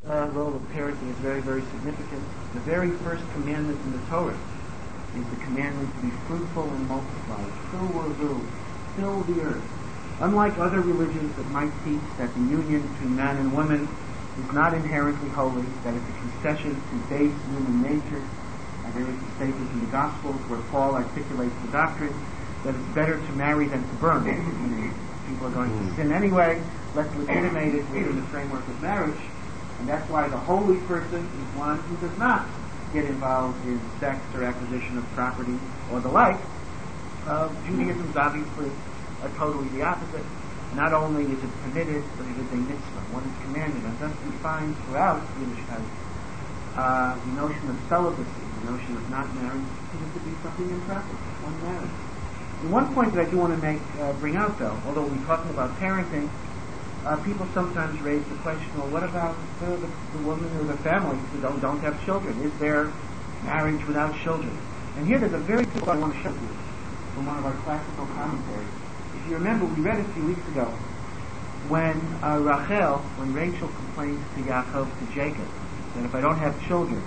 role of parenting is very, very significant. The very first commandment in the Torah is the commandment to be fruitful and multiply. Fill the earth. Unlike other religions that might teach that the union between man and woman is not inherently holy, that it's a concession to base human nature, and there is a statement in the Gospels where Paul articulates the doctrine that it's better to marry than to burn. People are going to sin anyway, let's legitimate it within the framework of marriage, and that's why the holy person is one who does not get involved in sex or acquisition of property or the like. Judaism is obviously totally the opposite. Not only is it permitted, but it is a mitzvah. One is commanded, and thus we find throughout Yiddishkeit the notion of celibacy, the notion of not marrying, considered to be something improper. One marries. And one point that I do want to bring out, though, although we're talking about parenting, people sometimes raise the question: well, what about the woman or the family who don't have children? Is there marriage without children? And here there's a very good one I want to show you from one of our classical commentaries. If you remember, we read a few weeks ago when Rachel complains to Yaakov, to Jacob, that if I don't have children,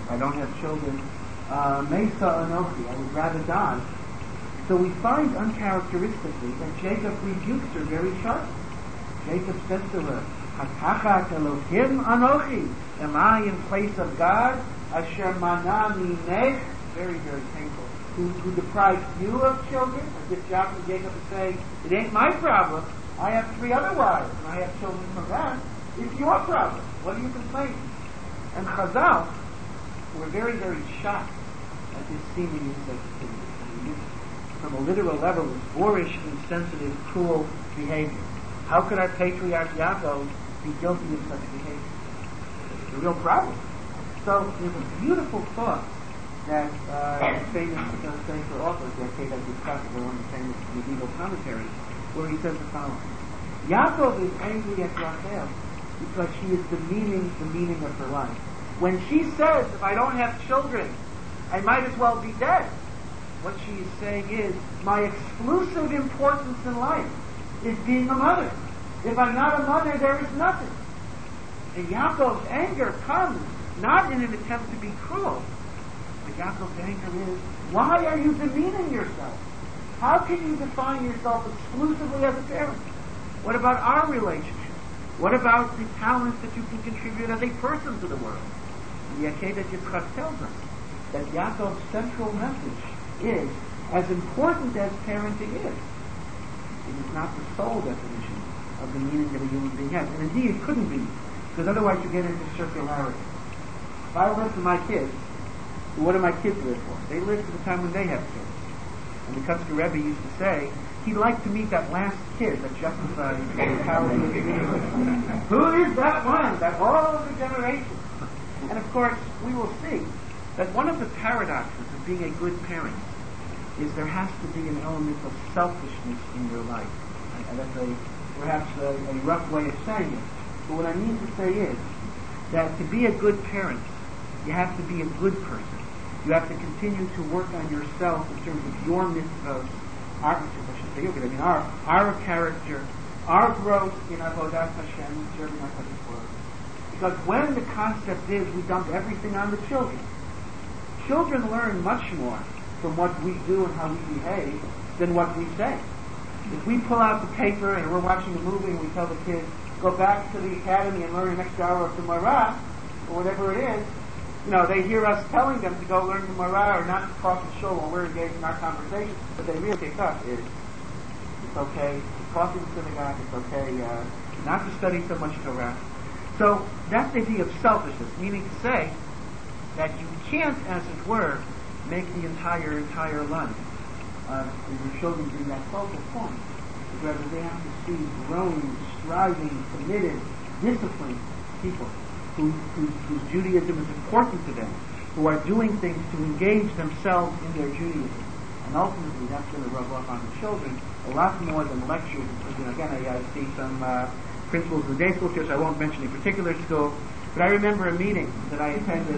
Mesa Anochi, I would rather die. So we find uncharacteristically that Jacob rebukes her very sharply. Jacob says to her, Hatachat Elohim Anochi, am I in place of God? Asher mana minech, very, very painful. Who deprives you of children? As if Jacob is saying, it ain't my problem. I have 3 other wives, and I have children from that. It's your problem. What are you complaining? And Chazal were very, very shocked at this seeming insensitivity. From a literal level, it's boorish, insensitive, cruel behavior. How could our patriarch Yaakov be guilty of such behavior? It's a real problem. So there's a beautiful thought that famous Sefer author, Yaakov Yitzchak, one of the famous medieval commentaries, where he says the following: Yaakov is angry at Rachel because she is demeaning of her life. When she says, if I don't have children, I might as well be dead, what she is saying is, my exclusive importance in life is being a mother. If I'm not a mother, there is nothing. And Yaakov's anger comes not in an attempt to be cruel, but Yaakov's anger is, why are you demeaning yourself? How can you define yourself exclusively as a parent? What about our relationship? What about the talents that you can contribute as a person to the world? And Yaakov Yitzchak tells us that Yaakov's central message is, as important as parenting is, it is not the sole definition of the meaning that a human being has. And indeed it couldn't be, because otherwise you get into circularity. If I live for my kids, what do my kids live for? They live for the time when they have kids. And the Kutzker Rebbe used to say, he'd like to meet that last kid that justifies the power of the universe. Who is that one? That all of the generations. And of course, we will see that one of the paradoxes of being a good parent is there has to be an element of selfishness in your life. And that's perhaps a rough way of saying it. But what I mean to say is that to be a good parent, you have to be a good person. You have to continue to work on yourself in terms of your mitzvahs, our character, our growth in Avodat Hashem, serving our Hashem's word. Because when the concept is we dump everything on the children, children learn much more from what we do and how we behave than what we say. If we pull out the paper and we're watching a movie and we tell the kids, go back to the academy and learn an extra hour of Gemara, or whatever it is, they hear us telling them to go learn Gemara or not to talk to shul while we're engaged in our conversation. But they really pick up is, it's okay to talk in the synagogue, it's okay not to study so much Torah. So that's the idea of selfishness, meaning to say that you can't, as it were, make the entire life your children be that focal point. Rather, they have to see growing, striving, committed, disciplined people whose Judaism is important to them, who are doing things to engage themselves in their Judaism. And ultimately, that's going to rub off on the children a lot more than lectures. Again, I see some principals of the day school here, so I won't mention a particular school, but I remember a meeting that I attended.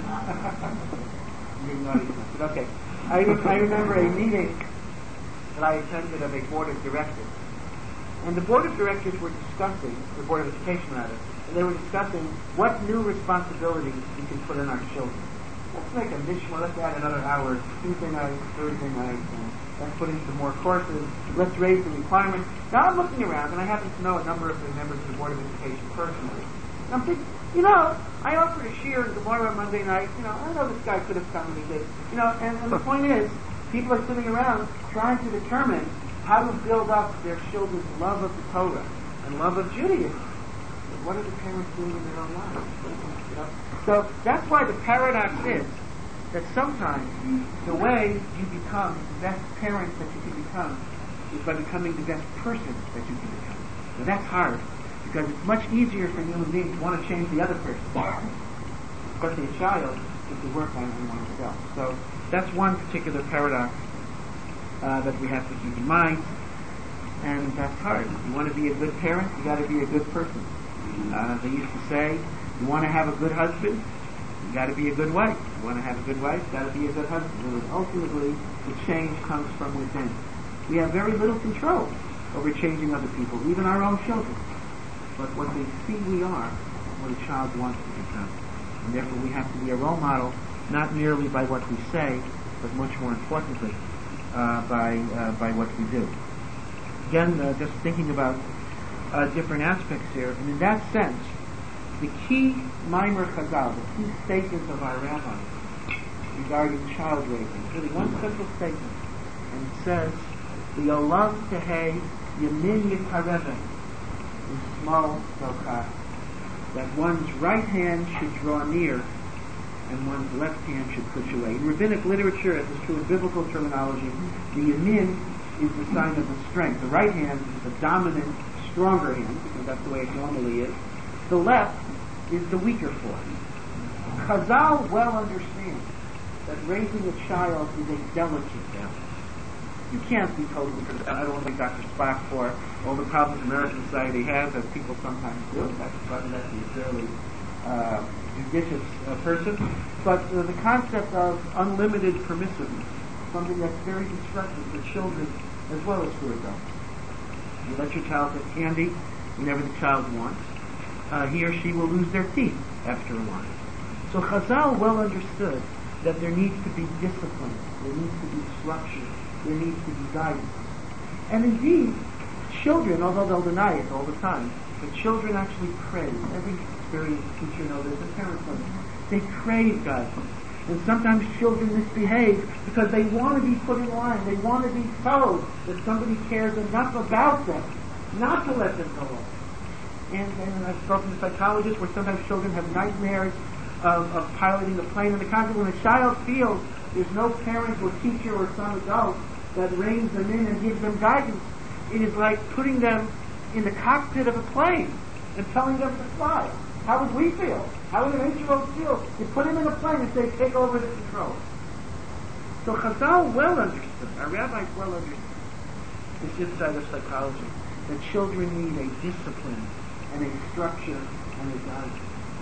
Okay. I remember a meeting that I attended of a board of directors. And the board of directors were discussing, the board of education rather, and they were discussing what new responsibilities we can put on our children. Let's make a mishmah, let's add another hour, Tuesday night, Thursday night, and let's put in some more courses, let's raise the requirements. Now I'm looking around, and I happen to know a number of the members of the Board of Education personally. And I'm thinking, I offered a shiur in Gemara on Monday night, I know this guy could have come and he did. And the point is, people are sitting around trying to determine how to build up their children's love of the Torah and love of Judaism. But what are the parents doing in their own lives? So that's why the paradox is that sometimes the way you become the best parent that you can become is by becoming the best person that you can become. Now that's hard, because it's much easier for human beings to want to change the other person, especially a child, than to work on oneself. So that's one particular paradox that we have to keep in mind, and that's hard. If you want to be a good parent, you got to be a good person. They used to say, you want to have a good husband, you got to be a good wife. You want to have a good wife, you got to be a good husband. And ultimately, the change comes from within. We have very little control over changing other people, even our own children. But what they see we are, what a child wants to become. And therefore we have to be a role model, not merely by what we say, but much more importantly, by what we do. Again, just thinking about different aspects here, and in that sense, the key Maimer Chazal, the key statement of our rabbis regarding child raising, is really one simple statement, and it says, "V'olam tehei yamin yitareveh," small socha, that one's right hand should draw near and one's left hand should push away. In rabbinic literature, as is true in biblical terminology, the yamin is the sign of the strength. The right hand is the dominant, stronger hand, because that's the way it normally is. The left is the weaker form. Chazal well understands that raising a child is a delicate balance. You can't be totally critical. I don't want to be Dr. Spock for all the problems American society has, as people sometimes do. Dr. Spock is actually a fairly judicious person. But the concept of unlimited permissiveness, something that's very destructive for children as well as for adults. You let your child get candy whenever the child wants. He or she will lose their teeth after a while. So Chazal well understood that there needs to be discipline, there needs to be structure, there needs to be guidance. And indeed, children, although they'll deny it all the time, but children actually crave. Every experienced teacher knows this, and parents know this. They crave guidance. And sometimes children misbehave because they want to be put in line. They want to be told that somebody cares enough about them not to let them go on. And I've spoken to psychologists where sometimes children have nightmares of piloting a plane. And the concept when a child feels there's no parent or teacher or some adult that reins them in and gives them guidance, it is like putting them in the cockpit of a plane and telling them to fly. How would we feel? How would an 8-year-old feel? You put him in a plane and say, take over the control. So Chazal well understood, our rabbis well understood this insight of psychology, that children need a discipline and a structure and a guidance.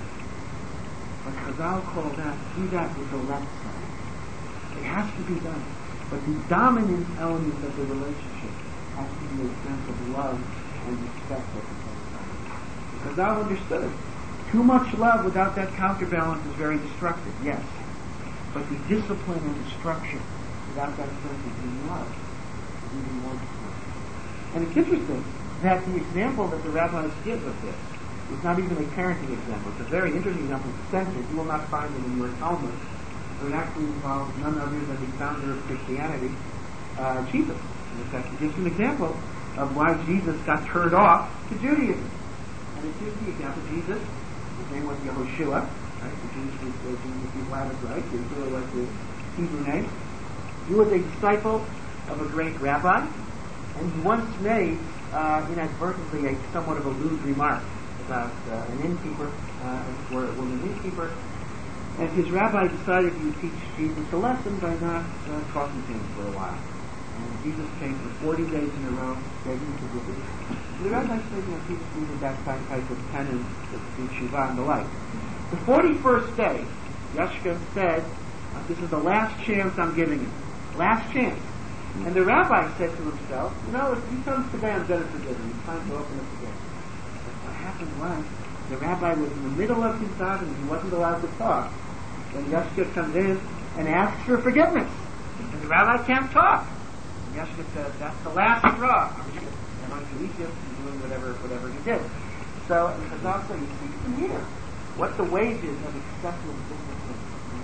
But Chazal called that, do that with the left side. It has to be done. But the dominant element of the relationship has to be a sense of love and respect at the same time. Chazal understood. Too much love without that counterbalance is very destructive, yes. But the discipline and the structure without that sense of being loved is even more destructive. And it's interesting that the example that the rabbis give of this is not even a parenting example. It's a very interesting example. It's censored. You will not find it in your Talmud. But it actually involves none other than the founder of Christianity, Jesus. In fact, it gives an example of why Jesus got turned off to Judaism. And it gives the example, Jesus, his name was Yehoshua, right? The Jews people have it right. Yehoshua was his Hebrew name. He was a disciple of a great rabbi, and he once made, inadvertently, a somewhat of a lewd remark about an innkeeper, or a woman innkeeper. And his rabbi decided he would teach Jesus a lesson by not talking to him for a while. And Jesus came for 40 days in a row, begging to visit. The rabbi said, Jesus needed that type of penance, to tshuva and the like. The 41st day, Yashka said, this is the last chance I'm giving him. Last chance. And the rabbi said to himself, if he comes today, I'm going to forgive him. It's time to open up the door. But what happened was, The rabbi was in the middle of his davening, he wasn't allowed to talk. Then Yeshua comes in and asks for forgiveness. And the rabbi can't talk. And Yeshua says, that's the last straw. I'm going to Egypt and doing whatever he did. So, and Chazal said, you see from here, what the wages of excessive discipline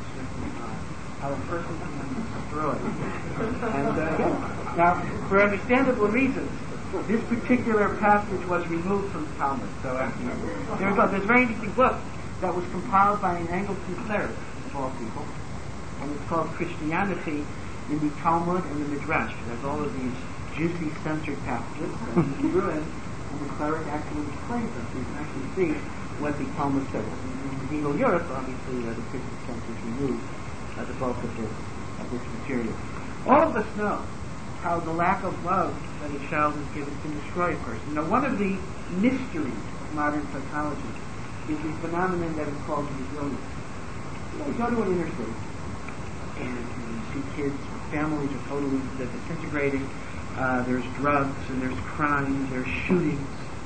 how a person can be destroyed. And now, for understandable reasons, this particular passage was removed from the Talmud. So there's a very interesting book that was compiled by an Anglican cleric, of all people, and it's called Christianity in the Talmud and the Midrash. It has all of these juicy, censored passages, and the cleric actually explains them, so you can actually see what the Talmud says. In medieval Europe, obviously, the Christian censors removed the bulk of this material. All of us know how the lack of love that a child is given can destroy a person. Now, one of the mysteries of modern psychology is the phenomenon that is called resilience. You go to an inner city, and you see kids, families are totally disintegrating. There's drugs, and there's crime, there's shootings.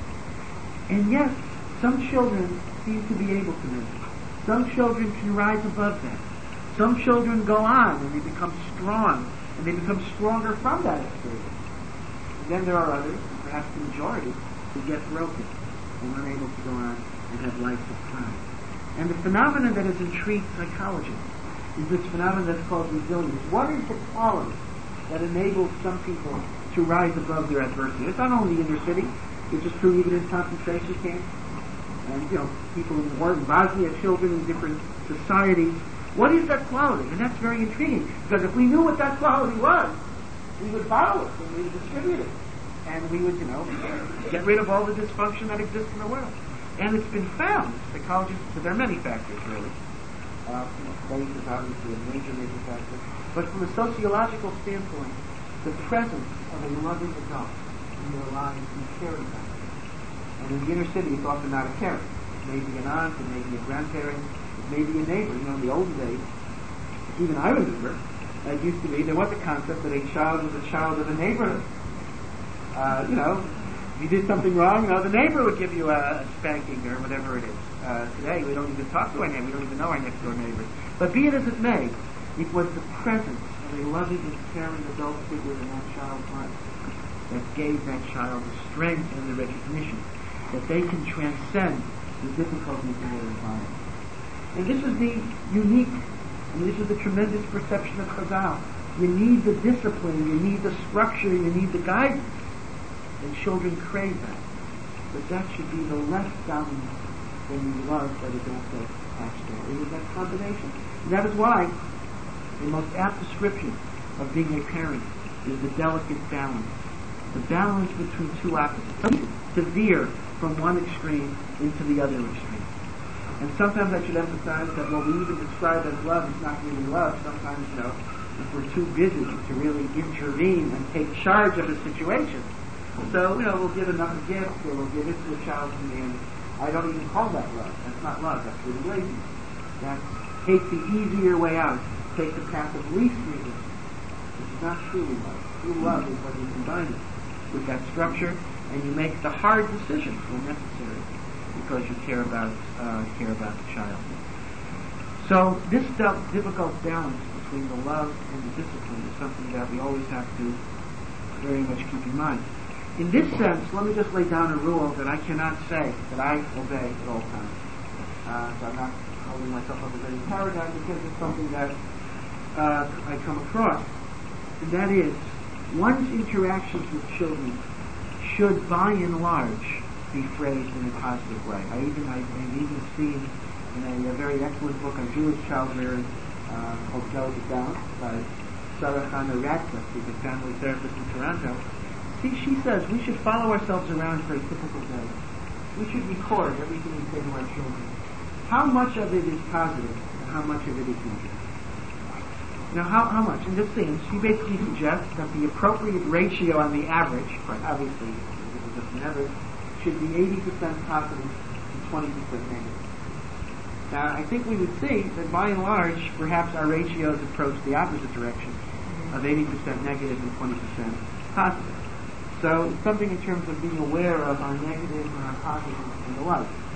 And yet, some children seem to be able to live. Some children can rise above that. Some children go on, and they become strong, and they become stronger from that experience. And then there are others, perhaps the majority, who get broken and are unable to go on and have lives of crime. And the phenomenon that has intrigued psychologists is this phenomenon that's called resilience. What is the quality that enables some people to rise above their adversity? It's not only in inner city, it's just true even in concentration camps. And, people in war in Bosnia, children in different societies. What is that quality? And that's very intriguing, because if we knew what that quality was, we would follow it, and we would distribute it, and we would, get rid of all the dysfunction that exists in the world. And it's been found, psychologists, so there are many factors, really. Faith is obviously a major factor. But from a sociological standpoint, the presence of a loving adult in their lives and caring about them. And in the inner city, it's often not a parent. It may be an aunt, it may be a grandparent, it may be a neighbor. In the old days, even I remember, it used to be, there was a concept that a child was a child of the neighborhood. If you did something wrong, the neighbor would give you a spanking or whatever it is. Today, we don't even talk to our neighbor. We don't even know our next door neighbors. But be it as it may, it was the presence of a loving and caring adult figure in that child's life that gave that child the strength and the recognition that they can transcend the difficulties in their environment. And this is the unique, this is the tremendous perception of Chazal. You need the discipline, you need the structure, you need the guidance. And children crave that. But that should be the less dominant than the love that is also attached to it. It is that combination. And that is why the most apt description of being a parent is the delicate balance. The balance between two opposites. To veer from one extreme into the other extreme. And sometimes I should emphasize that what we even describe as love is not really love. Sometimes, if we're too busy to really intervene and take charge of a situation. So, we'll give enough gifts, or we'll give it to a child's command. I don't even call that love. That's not love. That's really laziness. That's take the easier way out. Take the path of least resistance. It's not truly love. True love is when you combine it with that structure, and you make the hard decisions when necessary, because you care about the child. So this difficult balance between the love and the discipline is something that we always have to very much keep in mind. In this sense, let me just lay down a rule that I cannot say that I obey at all times. So I'm not holding myself up as any paradigm, because it's something that I come across. And that is, one's interactions with children should, by and large, be phrased in a positive way. I've even seen in a very excellent book on Jewish child rearing called Delicate Balance by Sarah Chana Radcliffe, who's a family therapist in Toronto. She says we should follow ourselves around for a typical day. We should record everything we say to our children. How much of it is positive and how much of it is negative? Now, how much? In this thing, she basically suggests that the appropriate ratio on the average, obviously, this is just an average, should be 80% positive and 20% negative. Now, I think we would see that by and large, perhaps our ratios approach the opposite direction of 80% negative and 20% positive. So, it's something in terms of being aware of our negative and our positive and the like.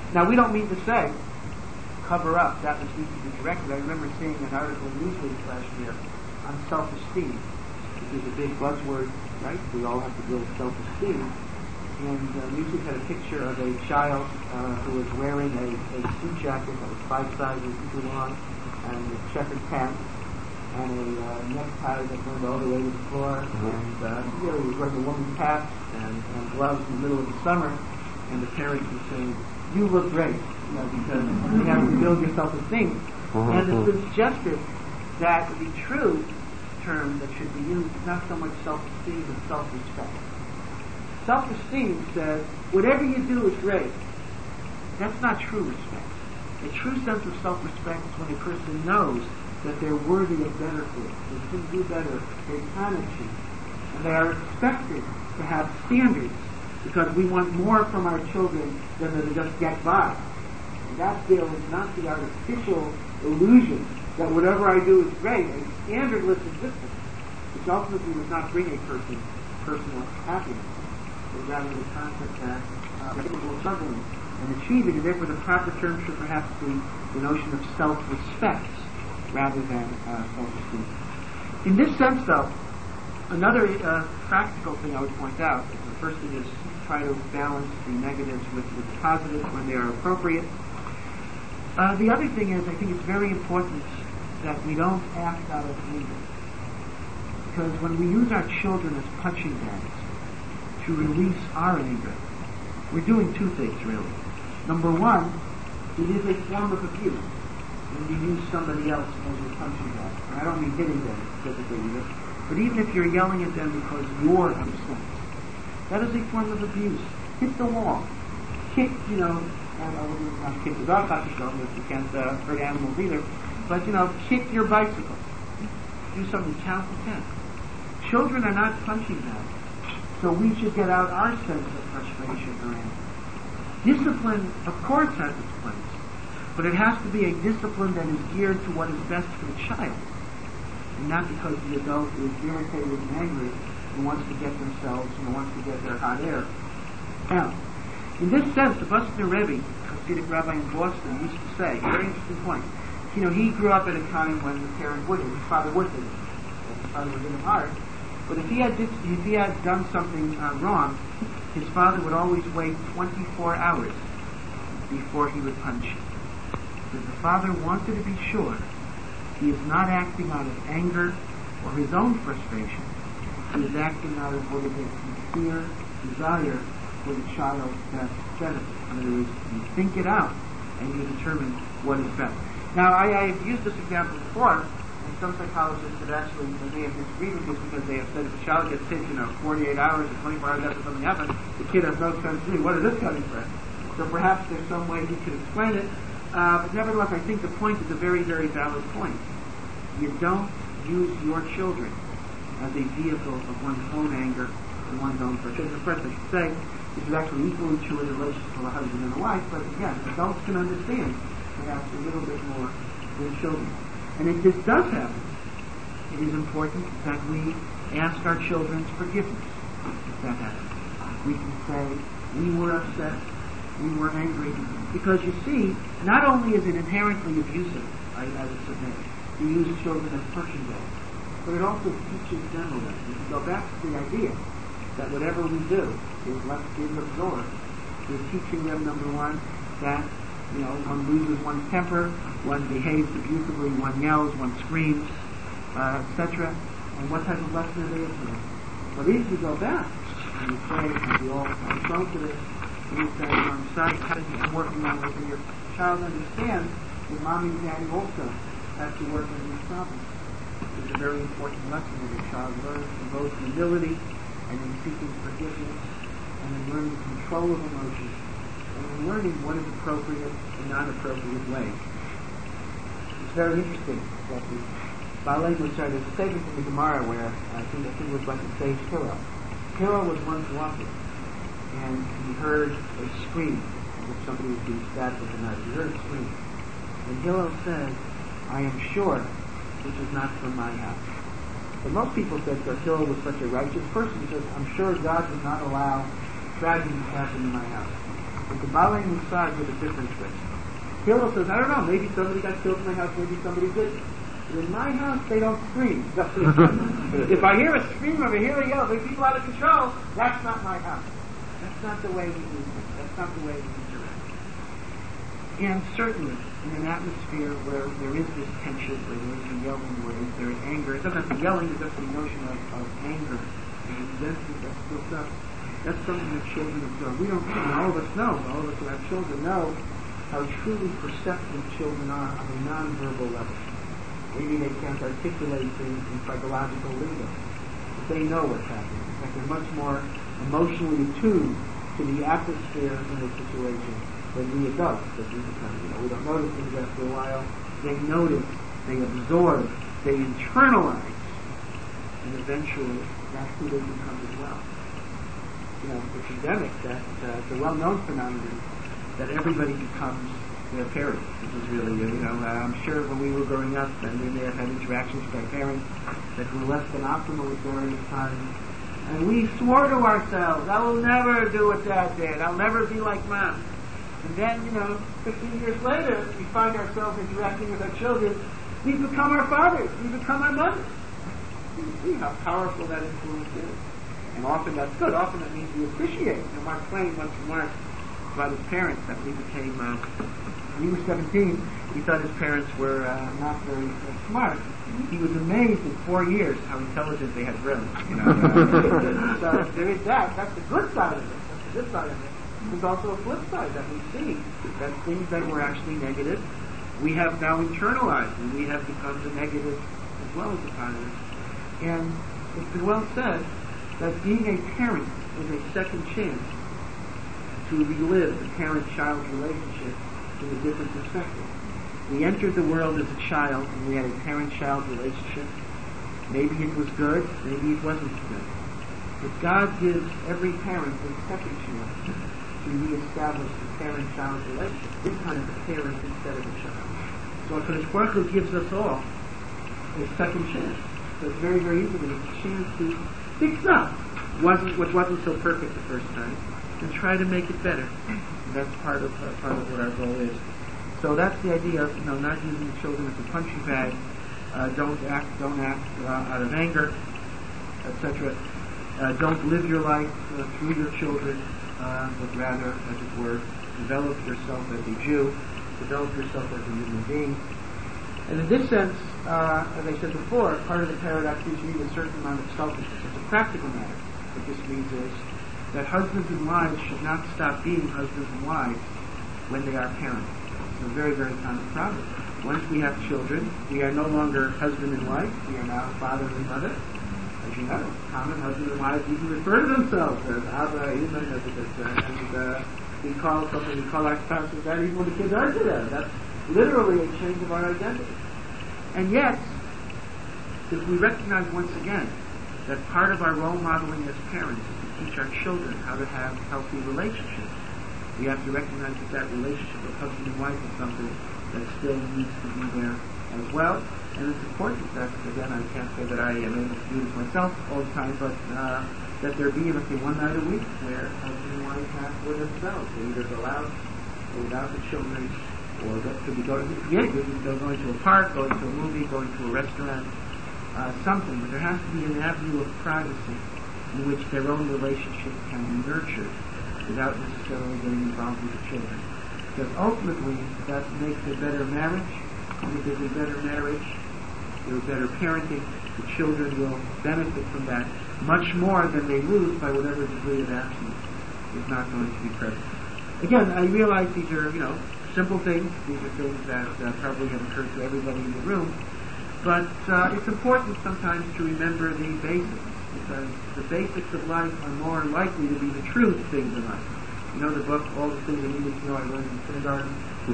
Now, we don't mean to say cover up that which needs to be corrected. I remember seeing an article in Newsweek last year on self-esteem, which is a big buzzword, right? We all have to build self-esteem. And Newsweek had a picture of a child who was wearing a suit jacket that was 5 sizes too long, and a checkered pants, and a necktie that went all the way to the floor, and he was wearing a woman's hat and gloves in the middle of the summer, and the parents were saying, "You look great," because you have to build your self-esteem. And it's been suggested that the true term that should be used is not so much self-esteem but self-respect. Self-esteem says, whatever you do is great. That's not true respect. A true sense of self-respect is when a person knows that they're worthy of better things, they can do better, they can achieve, and they are expected to have standards, because we want more from our children than to just get by. And that builds not the artificial illusion that whatever I do is great, a standardless existence, which ultimately does not bring a person personal happiness, but rather the concept that people are struggling and achieving, and therefore the proper term should perhaps be the notion of self-respect rather than self-esteem. In this sense, though, another practical thing I would point out, the first thing is try to balance the negatives with the positives when they are appropriate. The other thing is, I think it's very important that we don't act out of anger. Because when we use our children as punching bags to release our anger, we're doing two things, really. Number one, it is a form of abuse when you use somebody else as your punching bag. And I don't mean hitting them physically either, but even if you're yelling at them because you're upset, that is a form of abuse. Hit the wall. Kick, not kick the dog, not because you can't hurt animals either, but, kick your bicycle. Do something, count to 10. Children are not punching bags, so we should get out our sense of frustration or anger. Discipline, of course, has its place, but it has to be a discipline that is geared to what is best for the child, and not because the adult is irritated and angry and wants to get themselves, wants to get their hot air. Now, in this sense, the Busner Rebbe, Hasidic rabbi in Boston, used to say, very interesting point, he grew up at a time when the parent would, his father would hit him. His father would hit him hard. But if he had done something wrong, his father would always wait 24 hours before he would punish him. Because the father wanted to be sure he is not acting out of anger or his own frustration. He is acting out of what is a sincere desire for the child's best benefit. In other words, you think it out and you determine what is best. Now, I have used this example before, and some psychologists have actually, they have disagreed with this because they have said if a child gets hit, 48 hours or 24 hours after something happens, the kid has no sense of what is this coming from? So perhaps there's some way he could explain it. But nevertheless, I think the point is a very, very valid point. You don't use your children as a vehicle of one's own anger and one's own frustration. Of course, I should say, this is actually equally true in a relationship with a husband and a wife, but again, adults can understand perhaps a little bit more than children. And if this does happen, it is important that we ask our children's forgiveness if that happens. We can say, we were upset, we were angry, because you see, not only is it inherently abusive, I would submit, to use children as punching bags, but it also teaches them a lesson. If you go back to the idea that whatever we do is absorbed, we're teaching them, number one, that one loses one's temper, one behaves abusively, one yells, one screams, etc. And what type of lesson are they implementing? But if you go back and you say, and we all are prone to this, and you say, I'm sorry, I'm working on it, and your child understands that mommy and daddy also have to work on these problems. It's a very important lesson that your child learns in both humility and in seeking forgiveness and in learning control of emotions and in learning what is appropriate and non-appropriate ways. It's very interesting that the Balei Mussar, there's a statement in the Gemara where I think it was like the sage Hillel. Hillel was once walking and he heard a scream as if somebody was being stabbed with a knife. He heard a scream. And Hillel said, I am sure this is not from my house. But most people said that Hillel was such a righteous person, he says, I'm sure God would not allow tragedy to happen in my house. But the Balei Musar did a different trick. Hillel says, I don't know, maybe somebody got killed in my house, maybe somebody didn't. But in my house, they don't scream. If I hear a scream, if I hear a yell, if people out of control, that's not my house. That's not the way we do things. That's not the way we interact. And certainly, in an atmosphere where there is this tension, where there is a yelling, where there is anger, it doesn't have to be yelling, it's just the notion of anger and resentment that's built up. That's something that children observe. We don't, all of us know, all of us who have children know how truly perceptive children are on a non-verbal level. Maybe they can't articulate things in psychological lingo, but they know what's happening. In fact, they're much more emotionally attuned to the atmosphere in a situation than we adults, that we become. We don't notice things after a while. They notice, they absorb, they internalize, and eventually that's who they become as well. It's endemic that it's a well-known phenomenon that everybody becomes their parents. This is really, I'm sure when we were growing up, and we may have had interactions with our parents that were less than optimal at various times, and we swore to ourselves, I will never do what Dad did. I'll never be like Mom. And then, 15 years later, we find ourselves interacting with our children. We become our fathers. We become our mothers. You see how powerful that influence is. And often that's good. Often that means we appreciate. Mark Twain once remarked about his parents that he became, when he was 17, he thought his parents were not very smart. He was amazed in 4 years how intelligent they had grown. So there is that. That's the good side of it. That's the good side of it. There's also a flip side that we see, that things that were actually negative, we have now internalized, and we have become the negative as well as the positive. And it's been well said that being a parent is a second chance to relive the parent-child relationship in a different perspective. We entered the world as a child, and we had a parent-child relationship. Maybe it was good, maybe it wasn't good. But God gives every parent a second chance to re-establish the parent-child relationship. This time a parent instead of a child. So HaKadosh Baruch Hu gives us all a second chance. So it's very, very easily a chance to fix up what wasn't so perfect the first time and try to make it better. And that's part of what our goal is. So that's the idea of not using the children as a punching bag. Don't act out of anger, etc. Don't live your life through your children, but rather, as it were, develop yourself as a Jew, develop yourself as a human being. And in this sense, as I said before, part of the paradox is you need a certain amount of selfishness. It's a practical matter. What this means is that husbands and wives should not stop being husbands and wives when they are parents. It's a very, very common problem. Once we have children, we are no longer husband and wife. We are now father and mother. As you know, common husband and wives even refer to themselves as Abba, Iman, and we call our spouses that even when the kids are to them. That's literally a change of our identity. And yet, if we recognize once again that part of our role modeling as parents is to teach our children how to have healthy relationships, we have to recognize that relationship of husband and wife is something that still needs to be there as well. And it's important that, again, I can't say that I am able to do this myself all the time, but that there be, let's say, one night a week where husband and wife have for themselves. They either go out or without the children, or could be going to a park, going to a movie, going to a restaurant, something. But there has to be an avenue of privacy in which their own relationship can be nurtured without necessarily getting involved with the children. Because ultimately, that makes a better marriage. And if there's a better marriage, there's better parenting, the children will benefit from that much more than they lose by whatever degree of absence is not going to be present. Again, I realize these are, simple things. These are things that probably have occurred to everybody in the room. But it's important sometimes to remember the basics, because the basics of life are more likely to be the true things in life. The book, All the Things I Needed to Know, I learned in kindergarten.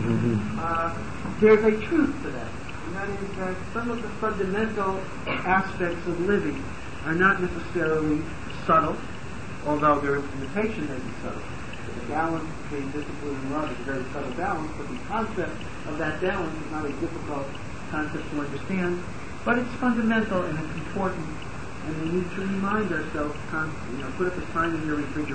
There's a truth to that. And that is that some of the fundamental aspects of living are not necessarily subtle, although their implementation may be subtle. The balance between discipline and love is a very subtle balance, but the concept of that balance is not a difficult concept to understand, but it's fundamental and it's important, and we need to remind ourselves constantly. Put up a sign in your refrigerator.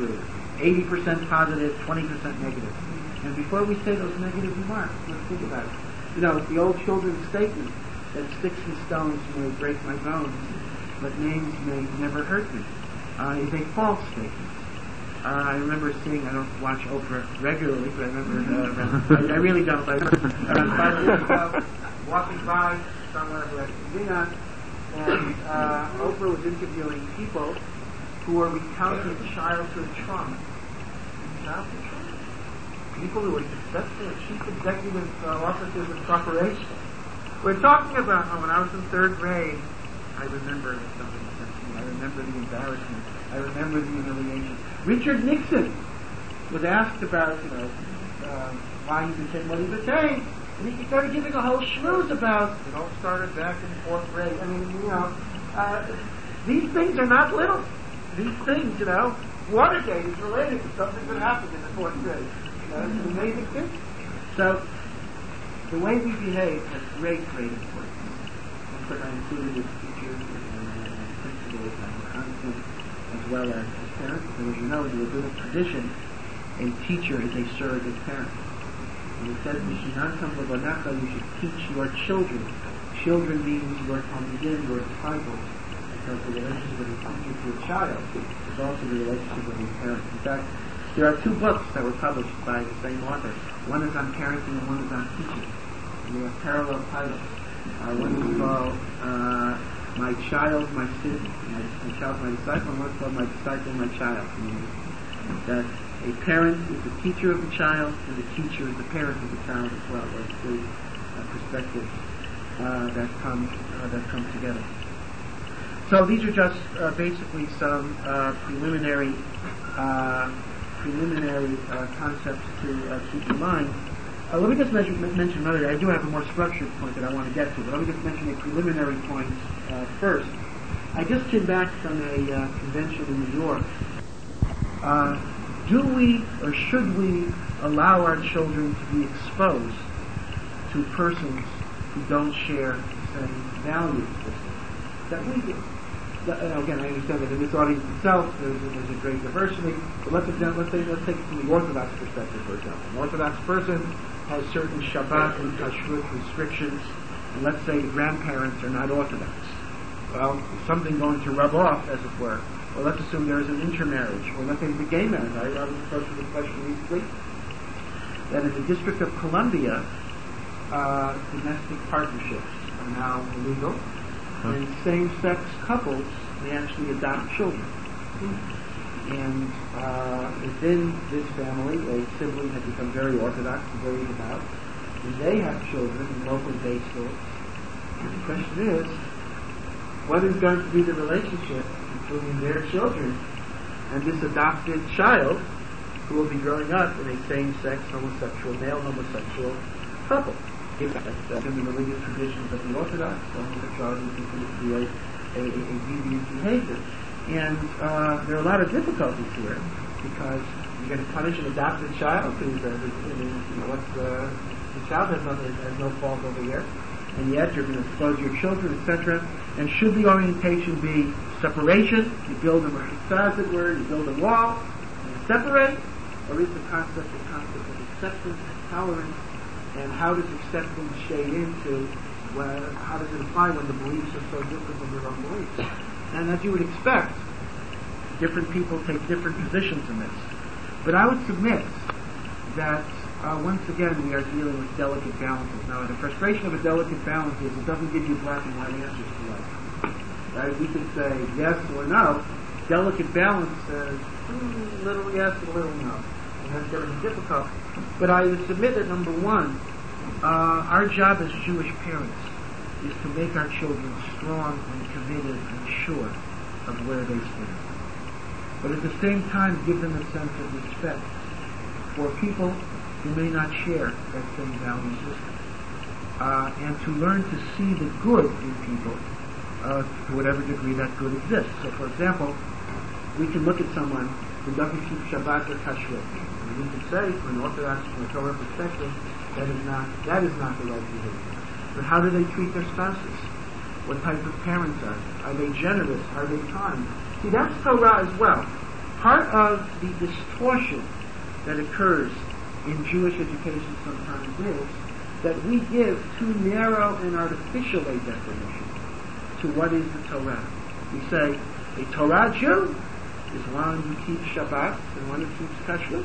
80% positive, 20% negative. And before we say those negative remarks, let's think about it. You know, the old children's statement that sticks and stones may break my bones, but names may never hurt me, is a false statement. I remember seeing, I don't watch Oprah regularly, but I remember, I really don't, but I remember around 5 years ago, walking by somewhere who had been on, and Oprah was interviewing people who were recounting childhood trauma. Childhood trauma? People who were successful chief executive officers of corporations. We're talking about when I was in 3rd grade, I remember something sensitive. I remember the embarrassment. I remember the humiliation. Richard Nixon was asked about, why he became what he became. And he started giving a whole schmooze about, it all started back in 4th grade. I mean, these things are not little. These things, Watergate is related to something that happened in the 4th grade. It's an amazing thing. So, the way we behave has great, great importance. Of course, I included as teachers and principals and constants, as well as parents. And as you know, in the rabbinic tradition, a teacher is a surrogate parent. And it says, you should teach your children. Children means your talmidim, your disciples. Because the relationship of a teacher to a child is also the relationship of a parent. In fact, there are 2 books that were published by the same author. One is on parenting and one is on teaching. And they have parallel titles. One is called My Child, My Student. My Child, My Disciple. And one is called My Disciple, My Child. Meaning that a parent is the teacher of the child, and the teacher is the parent of the child as well. Those 2 perspectives that come together. So these are just basically some preliminary concepts to keep in mind. Let me just mention another. I do have a more structured point that I want to get to, but let me just mention a preliminary point first. I just came back from a convention in New York. Do we or should we allow our children to be exposed to persons who don't share the same value system that we do? Again, I understand that in this audience itself, there's a great diversity. But let's take it from the Orthodox perspective, for example. An Orthodox person has certain Shabbat and Kashrut restrictions, and let's say grandparents are not Orthodox. Well, is something going to rub off, as it were? Or let's assume there is an intermarriage, or let's say it's a gay marriage. I was approached with a question recently that in the District of Columbia, domestic partnerships are now illegal. And same-sex couples may actually adopt children. And within this family, a sibling has become very orthodox and very devout. And they have children in local day schools. And the question is, what is going to be the relationship between their children and this adopted child who will be growing up in a same-sex male homosexual couple? That's in the religious traditions of the Orthodox, homosexuality is considered to be a deviant behavior. And there are a lot of difficulties here, because you're going to punish an adopted child who's, the child has no fault over here, and yet you're going to expose your children, etc. And should the orientation be separation? You build a as it were, you build a wall, and you separate, or is the concept of acceptance and tolerance? And how does acceptance shade into, how does it apply when the beliefs are so different from your own beliefs? And as you would expect, different people take different positions in this. But I would submit that, once again, we are dealing with delicate balances. Now, the frustration of a delicate balance is it doesn't give you black and white answers to life. Right? We could say yes or no. Delicate balance says a little yes and a little no. And that's going to be difficult. But I would submit that, number one, our job as Jewish parents is to make our children strong and committed and sure of where they stand. But at the same time, give them a sense of respect for people who may not share that same value system. And to learn to see the good in people to whatever degree that good exists. So, for example, we can look at someone who doesn't keep Shabbat or Kashrut. We can say, from an Orthodox, from a Torah perspective, that is not the right behavior. But how do they treat their spouses? What type of parents are they? Are they generous? Are they kind? See, that's Torah as well. Part of the distortion that occurs in Jewish education sometimes is that we give too narrow and artificial a definition to what is the Torah. We say, a Torah Jew is one who keeps Shabbat and one who keeps Kashrut.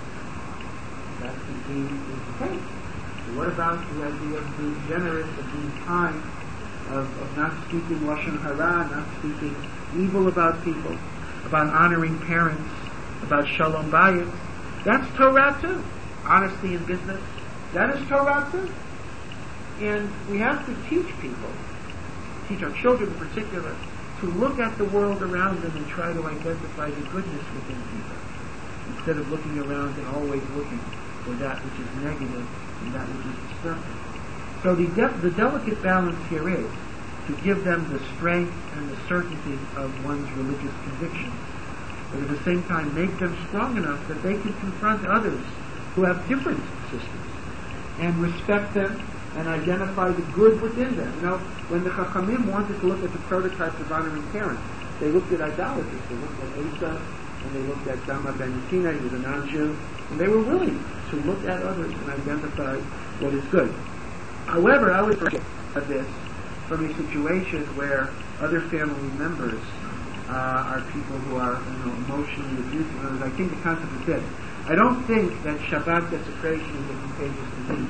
That indeed is the case. So what about the idea of being generous, of being kind, of not speaking Lashon Hara, not speaking evil about people, about honoring parents, about Shalom Bayit? That's Torah too. Honesty in business, that is Torah too. And we have to teach people, teach our children in particular, to look at the world around them and try to identify the goodness within people, instead of looking around and always looking for that which is negative and that which is destructive. So the delicate balance here is to give them the strength and the certainty of one's religious convictions, but at the same time make them strong enough that they can confront others who have different systems and respect them and identify the good within them. You know, when the Chachamim wanted to look at the prototypes of honoring parents, they looked at idolaters. They looked at Asa, and they looked at Dama ben Yatina, he was a non-Jew, and they were willing to look at others and identify what is good. However, I would look at this from a situation where other family members are people who are emotionally abusive. In other words, I think the concept is this. I don't think that Shabbat desecration is a contagious disease.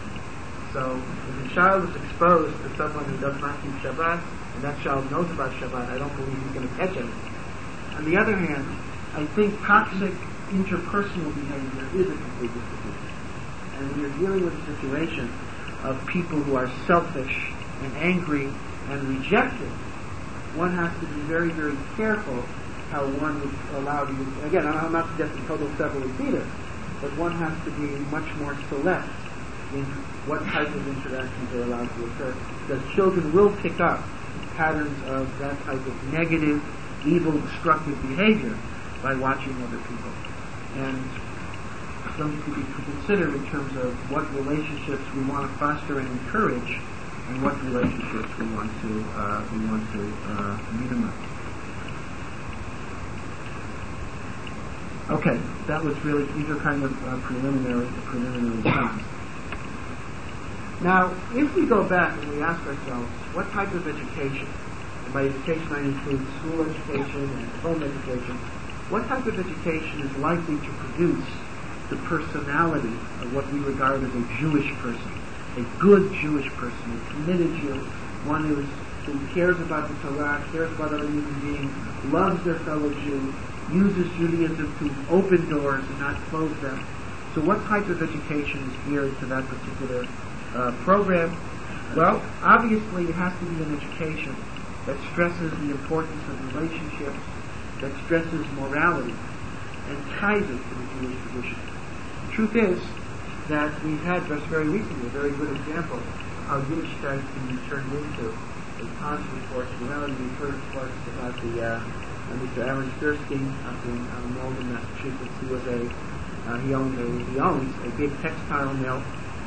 So if a child is exposed to someone who does not keep Shabbat, and that child knows about Shabbat, I don't believe he's going to catch anything. On the other hand, I think toxic interpersonal behavior is a contagious disease. And when you're dealing with a situation of people who are selfish and angry and rejected, one has to be very, very careful how one would allow you. Again, I'm not suggesting total separate either, but one has to be much more select in what type of interactions are allowed to occur, because children will pick up patterns of that type of negative, evil, destructive behavior by watching other people. And something to consider in terms of what relationships we want to foster and encourage, and what relationships we want to minimize. Okay, that was really, these are kind of preliminary things. Now, if we go back and we ask ourselves, what type of education, and by education I include school education and home education, what type of education is likely to produce the personality of what we regard as a Jewish person, a good Jewish person, a committed Jew, one who cares about the Torah, cares about other human beings, loves their fellow Jew, uses Judaism to open doors and not close them. So what type of education is geared to that particular program? Well, obviously it has to be an education that stresses the importance of relationships, that stresses morality, and ties it to the Jewish tradition. The truth is that we've had just very recently a very good example of how Yiddishkeit can be turned into a positive force. We've heard, of course, about the Mr. Aaron Sturstein up in Malden, Massachusetts. He owns a big textile mill,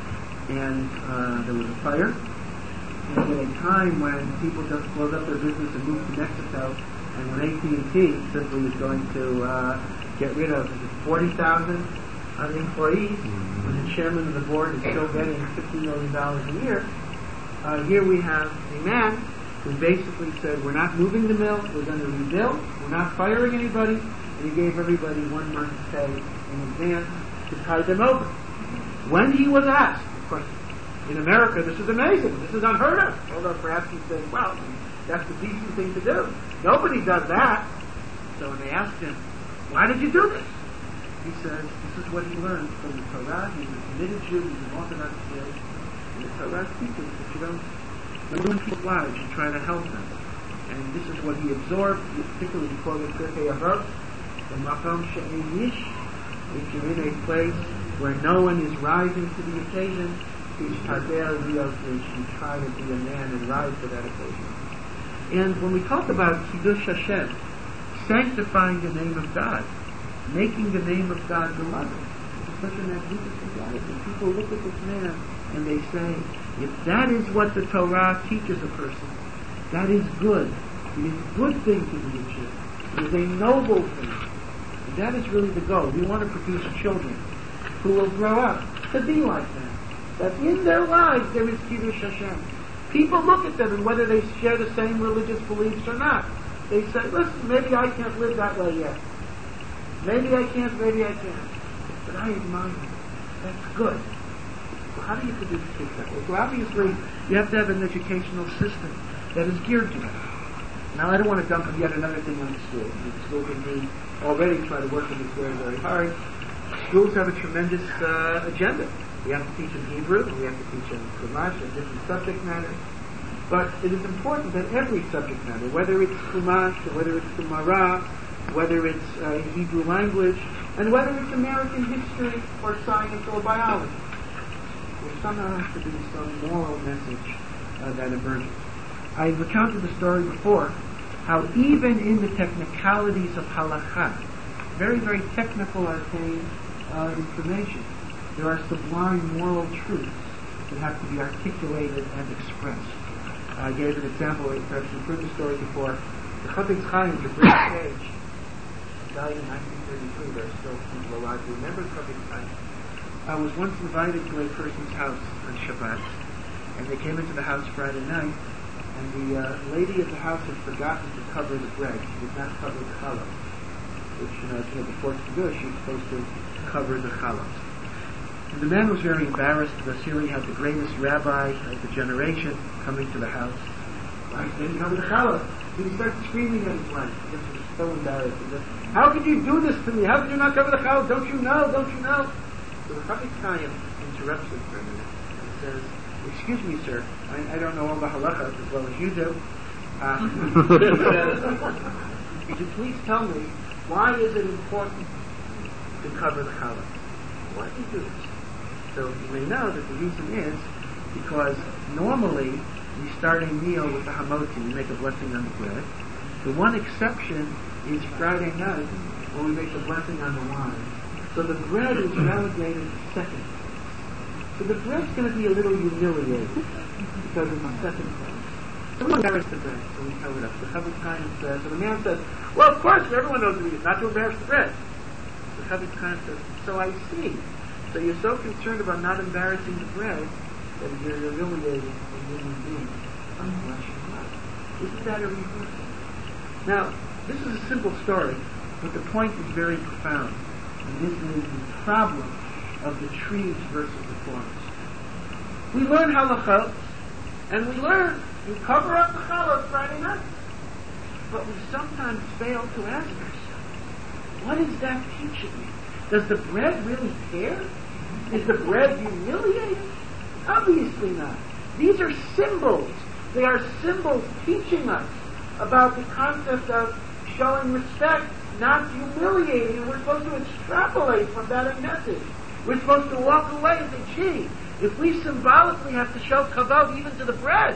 and there was a fire. And at a time when people just closed up their business and moved to Mexico, and when AT&T simply was going to get rid of 40,000 employees, when the chairman of the board is still getting $50 million a year, here we have a man who basically said, we're not moving the mill, we're going to rebuild, we're not firing anybody, and he gave everybody 1 month's pay in advance to tide them over. When he was asked, of course, in America, this is amazing, this is unheard of, although perhaps he's saying, well, that's the decent thing to do. Nobody does that. So when they asked him, why did you do this? He says, this is what he learned from the Torah. He's a committed Jew, he's an Orthodox Jew, and the Torah teaches that you don't ruin people's lives, you try to help them. And this is what he absorbed, particularly quoted Pirkei Avot, the Makom She'en Ish. If you're in a place where no one is rising to the occasion, you try to be a man and rise to that occasion. And when we talk about Kiddush Hashem, sanctifying the name of God, making the name of God beloved, it's such a magnificent life. And people look at this man and they say, if that is what the Torah teaches a person, that is good. It is a good thing to be a Jew. It is a noble thing. And that is really the goal. We want to produce children who will grow up to be like that. That in their lives there is Kiddush Hashem. People look at them and whether they share the same religious beliefs or not, they say, listen, maybe I can't live that way yet. Maybe I can't. But I admire you. That's good. So how do you produce kids that way? So obviously, you have to have an educational system that is geared to that. Now, I don't want to dump yet another thing on the school. The school can be already try to work on this very, very hard. Schools have a tremendous agenda. We have to teach in Hebrew, and we have to teach in Chumash, and different subject matters. But it is important that every subject matter, whether it's Chumash, or whether it's Gemara, whether it's Hebrew language, and whether it's American history, or science, or biology, there somehow has to be some moral message that emerges. I've recounted the story before, how even in the technicalities of halakha, very, very technical arcane information, there are sublime moral truths that have to be articulated and expressed. I gave an example, perhaps you've heard the story before. The Chafetz Chaim, the great sage, died in 1933. There are still people alive who remember Chafetz Chaim. I was once invited to a person's house on Shabbat, and they came into the house Friday night, and the lady of the house had forgotten to cover the bread. She did not cover the challah, which, before Kiddush, she's supposed to cover the challah. And the man was very embarrassed because here he had the greatest rabbi of the generation coming to the house. I didn't cover the challah. He started screaming at his wife. He was so embarrassed. He said, how could you do this to me? How could you not cover the challah? Don't you know? So the Chafetz Chaim interrupts him for a minute and says, excuse me, sir, I don't know all the halachas as well as you do. Could you please tell me, why is it important to cover the challah? Why do you do this? So you may know that the reason is because normally we start a meal with the hamotzi, we make a blessing on the bread. The one exception is Friday night, where we make a blessing on the wine. So the bread is relegated to second place. So the bread's going to be a little humiliated because it's in second place. So we embarrass the bread, so we cover it up. The Chafetz Chaim says, so the man says, well, of course, everyone knows the reason, not to embarrass the bread. The Chafetz Chaim says, so I see. So you're so concerned about not embarrassing the bread that you're humiliating a human being on flesh and blood. Isn't that a reversal? Now, this is a simple story, but the point is very profound. And this is the problem of the trees versus the forest. We learn halachot, and we learn you cover up the challah Friday night. But we sometimes fail to ask ourselves, what is that teaching me? Does the bread really care? Is the bread humiliated? Obviously not. These are symbols. They are symbols teaching us about the concept of showing respect, not humiliating, and we're supposed to extrapolate from that a message. We're supposed to walk away and say, gee, if we symbolically have to show kavod even to the bread,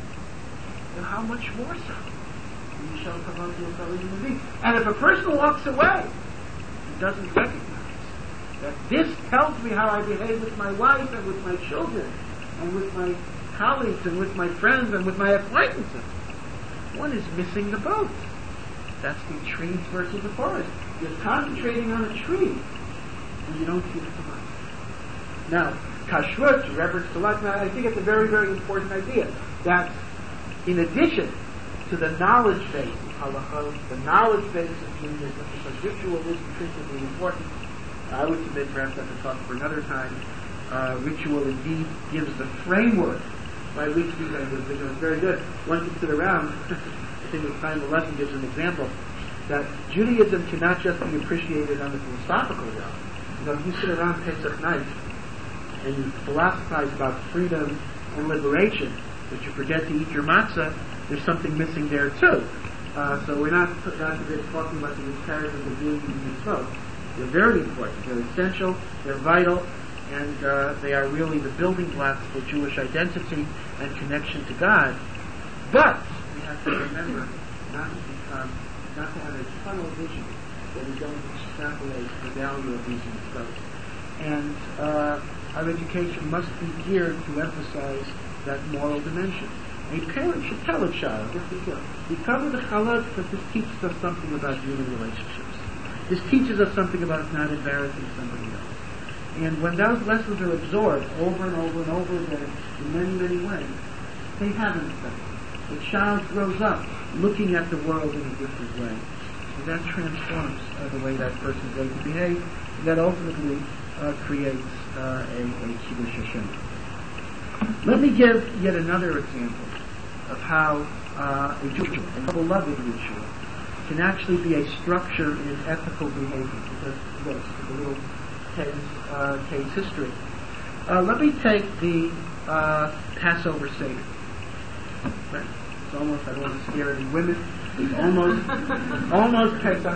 then how much more so do you show kavod to a fellow human being? And if a person walks away, he doesn't recognize that this tells me how I behave with my wife and with my children and with my colleagues and with my friends and with my acquaintances. One is missing the boat. That's the trees versus the forest. You're concentrating on a tree and you don't see the forest. Now, kashrut, reverence to life, I think it's a very, very important idea that in addition to the knowledge base of halachot, the knowledge base of Judaism, because ritual is intrinsically important, I would submit, perhaps I could talk for another time, ritual indeed gives the framework by which we can do it. It's very good. One can sit around, I think the time of the lesson gives an example, that Judaism cannot just be appreciated on the philosophical level. If you sit around Pesach night and you philosophize about freedom and liberation, but you forget to eat your matzah, there's something missing there too. So we're not talking about the imperatives of doing these mitzvot. They're very important. They're essential. They're vital. And they are really the building blocks for Jewish identity and connection to God. But we have to remember not to have a tunnel vision that we don't extrapolate the value of these mitzvot. And our education must be geared to emphasize that moral dimension. A parent should tell a child, you cover the challah because this teaches us something about human relationships. This teaches us something about not embarrassing somebody else. And when those lessons are absorbed over and over and over again in many, many ways, they have an effect. The child grows up looking at the world in a different way. And that transforms the way that person is going to behave. And that ultimately creates a Kiddush Hashem. Let me give yet another example of how a ritual, a beloved ritual, can actually be a structure in ethical behavior. Because this is a little case history. Let me take the Passover Seder. Right. It's almost, I don't want to scare any women. It's almost Pesach.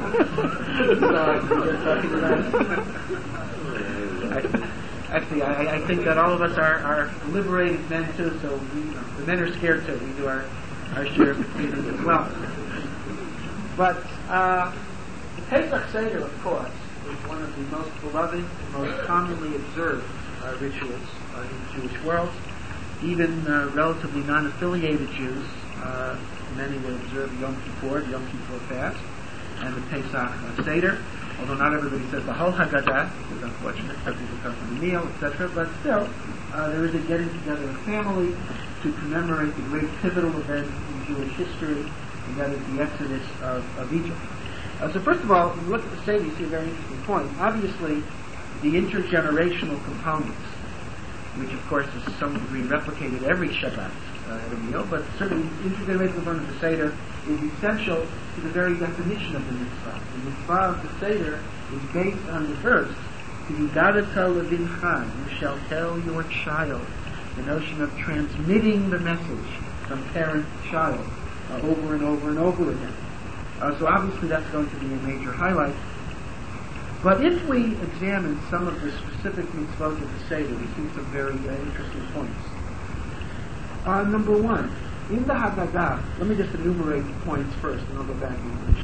Actually, I think that all of us are liberated men too, so the men are scared too. We do our share of feelings as well. But the Pesach Seder, of course, is one of the most beloved and most commonly observed rituals in the Jewish world. Even relatively non-affiliated Jews, many will observe Yom Kippur, the Yom Kippur fast, and the Pesach Seder. Although not everybody says the whole Haggadah, it's unfortunate, some people come from the meal, etc. But still, there is a getting together of family to commemorate the great pivotal event in Jewish history, and that is the Exodus of Egypt. So first of all, when you look at the Seder, you see a very interesting point. Obviously, the intergenerational components, which of course is to some degree replicated every Shabbat at a meal, but certainly the intergenerational component of the Seder is essential to the very definition of the mitzvah. The mitzvah of the Seder is based on the verse, "V'yigadata levincha," you shall tell your child. The notion of transmitting the message from parent to child over and over and over again. So obviously that's going to be a major highlight. But if we examine some of the specific mitzvot of the Seder, we see some very interesting points. Number one, in the Haggadah, let me just enumerate the points first, and I'll go back in English.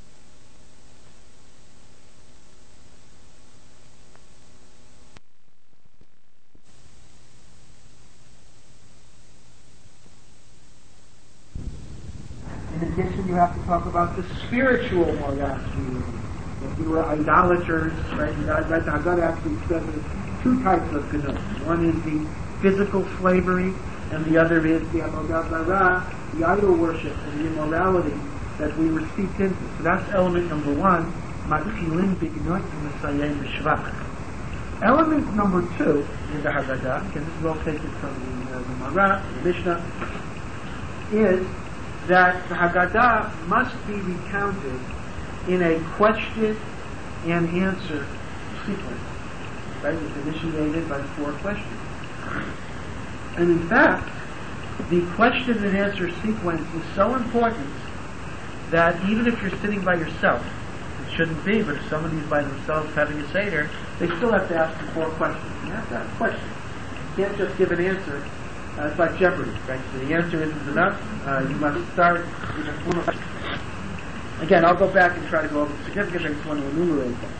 In addition, you have to talk about the spiritual morality. If you were idolaters, right? The Haggadah actually says there's two types of ganut. One is the physical slavery, and the other is the avodah zarah, the idol worship and the immorality that we were steeped into. So that's element number one. Matchilin bignut v'mesayim b'shvach. Element number two in the Haggadah, and this is all taken from the Gemara, the Mishnah, is that the Haggadah must be recounted in a question and answer sequence. Right? It's initiated by 4 questions. And in fact, the question and answer sequence is so important that even if you're sitting by yourself, it shouldn't be, but if somebody's by themselves having a Seder, they still have to ask the 4 questions. You have to ask questions. You can't just give an answer. It's like Jeopardy, right? So the answer isn't enough. You must start with a form of... Again, I'll go back and try to go over the significance. I just want to enumerate them.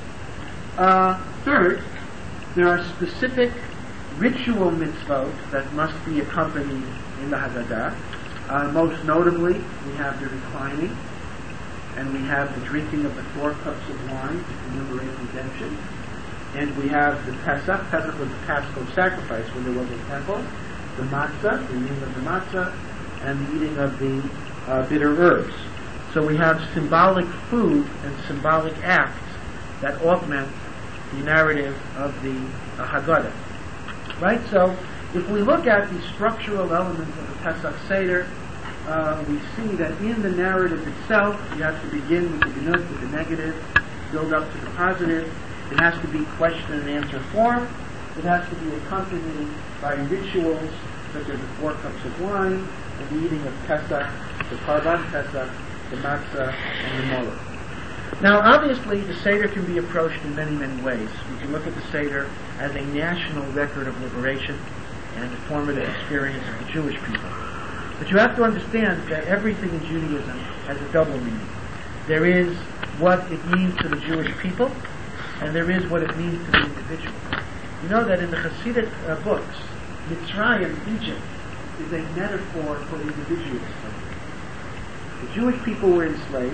Third, there are specific ritual mitzvot that must be accompanied in the Haggadah. Most notably, we have the reclining, and we have the drinking of the 4 cups of wine to commemorate redemption, and we have the Pesach. Pesach was the Paschal sacrifice when there was a temple. The matzah, the eating of the matzah, and the eating of the bitter herbs. So we have symbolic food and symbolic acts that augment the narrative of the Haggadah. Right? So if we look at the structural elements of the Pesach Seder, we see that in the narrative itself, you have to begin with the ganut, with the negative, build up to the positive. It has to be question and answer form. It has to be accompanied by rituals such as the 4 cups of wine, and the eating of Pesach, the Karban Pesach, the matzah, and the molech. Now, obviously, the Seder can be approached in many, many ways. We can look at the Seder as a national record of liberation and a formative experience of the Jewish people. But you have to understand that everything in Judaism has a double meaning. There is what it means to the Jewish people, and there is what it means to the individual. You know that in the Hasidic books, Mitzrayim, Egypt, is a metaphor for individual slavery. The Jewish people were enslaved,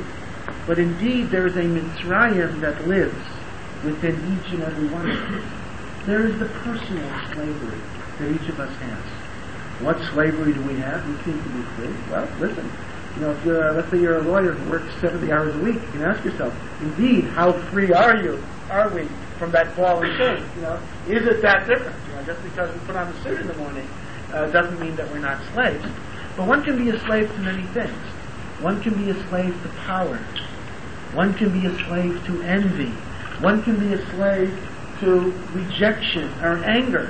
but indeed there is a Mitzrayim that lives within each and every one of us. There is the personal slavery that each of us has. What slavery do we have? We seem to be free. Well, listen, if you're, let's say you're a lawyer who works 70 hours a week, you can ask yourself, indeed, how free are we from that ball and chain? Is it that different? Just because we put on a suit in the morning doesn't mean that we're not slaves. But one can be a slave to many things. One can be a slave to power. One can be a slave to envy. One can be a slave to rejection or anger.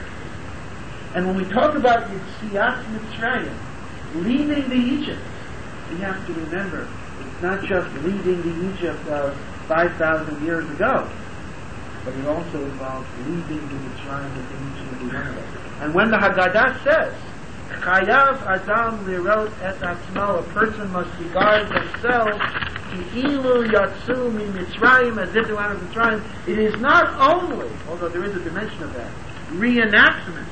And when we talk about Yetziat Mitzrayim, leaving the Egypt, we have to remember it's not just leaving the Egypt of 5,000 years ago, but it also involves leaving the Mitzrayim within each and every one of us. And when the Haggadah says, Chayav Adam Lirot et Atzmo, a person must regard themselves Ki'ilu Yatsu Mi Mitzrayim, as if they were out of Mitzrayim, it is not only, although there is a dimension of that, reenactments.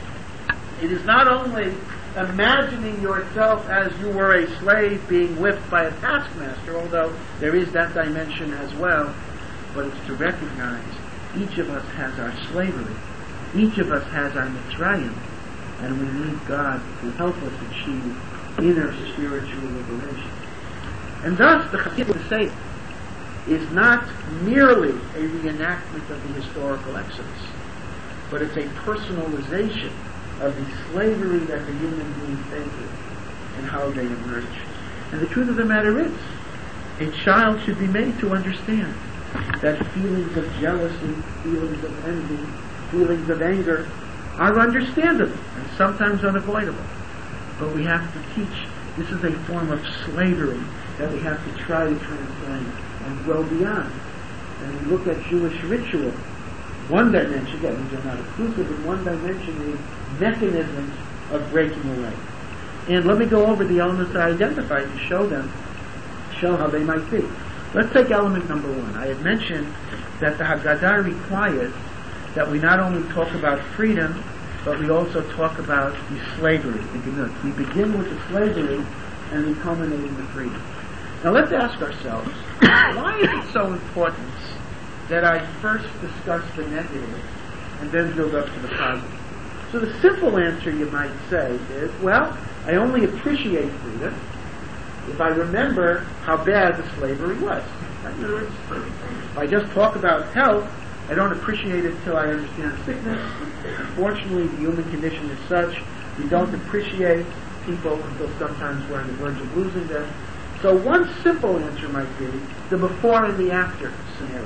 It is not only imagining yourself as you were a slave being whipped by a taskmaster, although there is that dimension as well, but it's to recognize each of us has our slavery, each of us has our Mitzrayim, and we need God to help us achieve inner spiritual liberation. And thus the Chassidic Seder is not merely a reenactment of the historical Exodus, but it's a personalization of the slavery that the human being faces and how they emerge. And the truth of the matter is, a child should be made to understand that feelings of jealousy, feelings of envy, feelings of anger are understandable and sometimes unavoidable. But we have to teach, this is a form of slavery that we have to try to transcend and grow beyond. And we look at Jewish ritual. One dimension, again, these are not exclusive, but one dimension is mechanisms of breaking away. And let me go over the elements I identified to show how they might be. Let's take element number one. I had mentioned that the Haggadah requires that we not only talk about freedom, but we also talk about the slavery, the Genut. We begin with the slavery and we culminate in the freedom. Now let's ask ourselves, why is it so important that I first discuss the negative and then build up to the positive? So the simple answer, you might say, is, well, I only appreciate freedom if I remember how bad the slavery was. In other words, if I just talk about health, I don't appreciate it until I understand sickness. Unfortunately, the human condition is such, we don't appreciate people until sometimes we're on the verge of losing them. So one simple answer might be the before and the after scenario.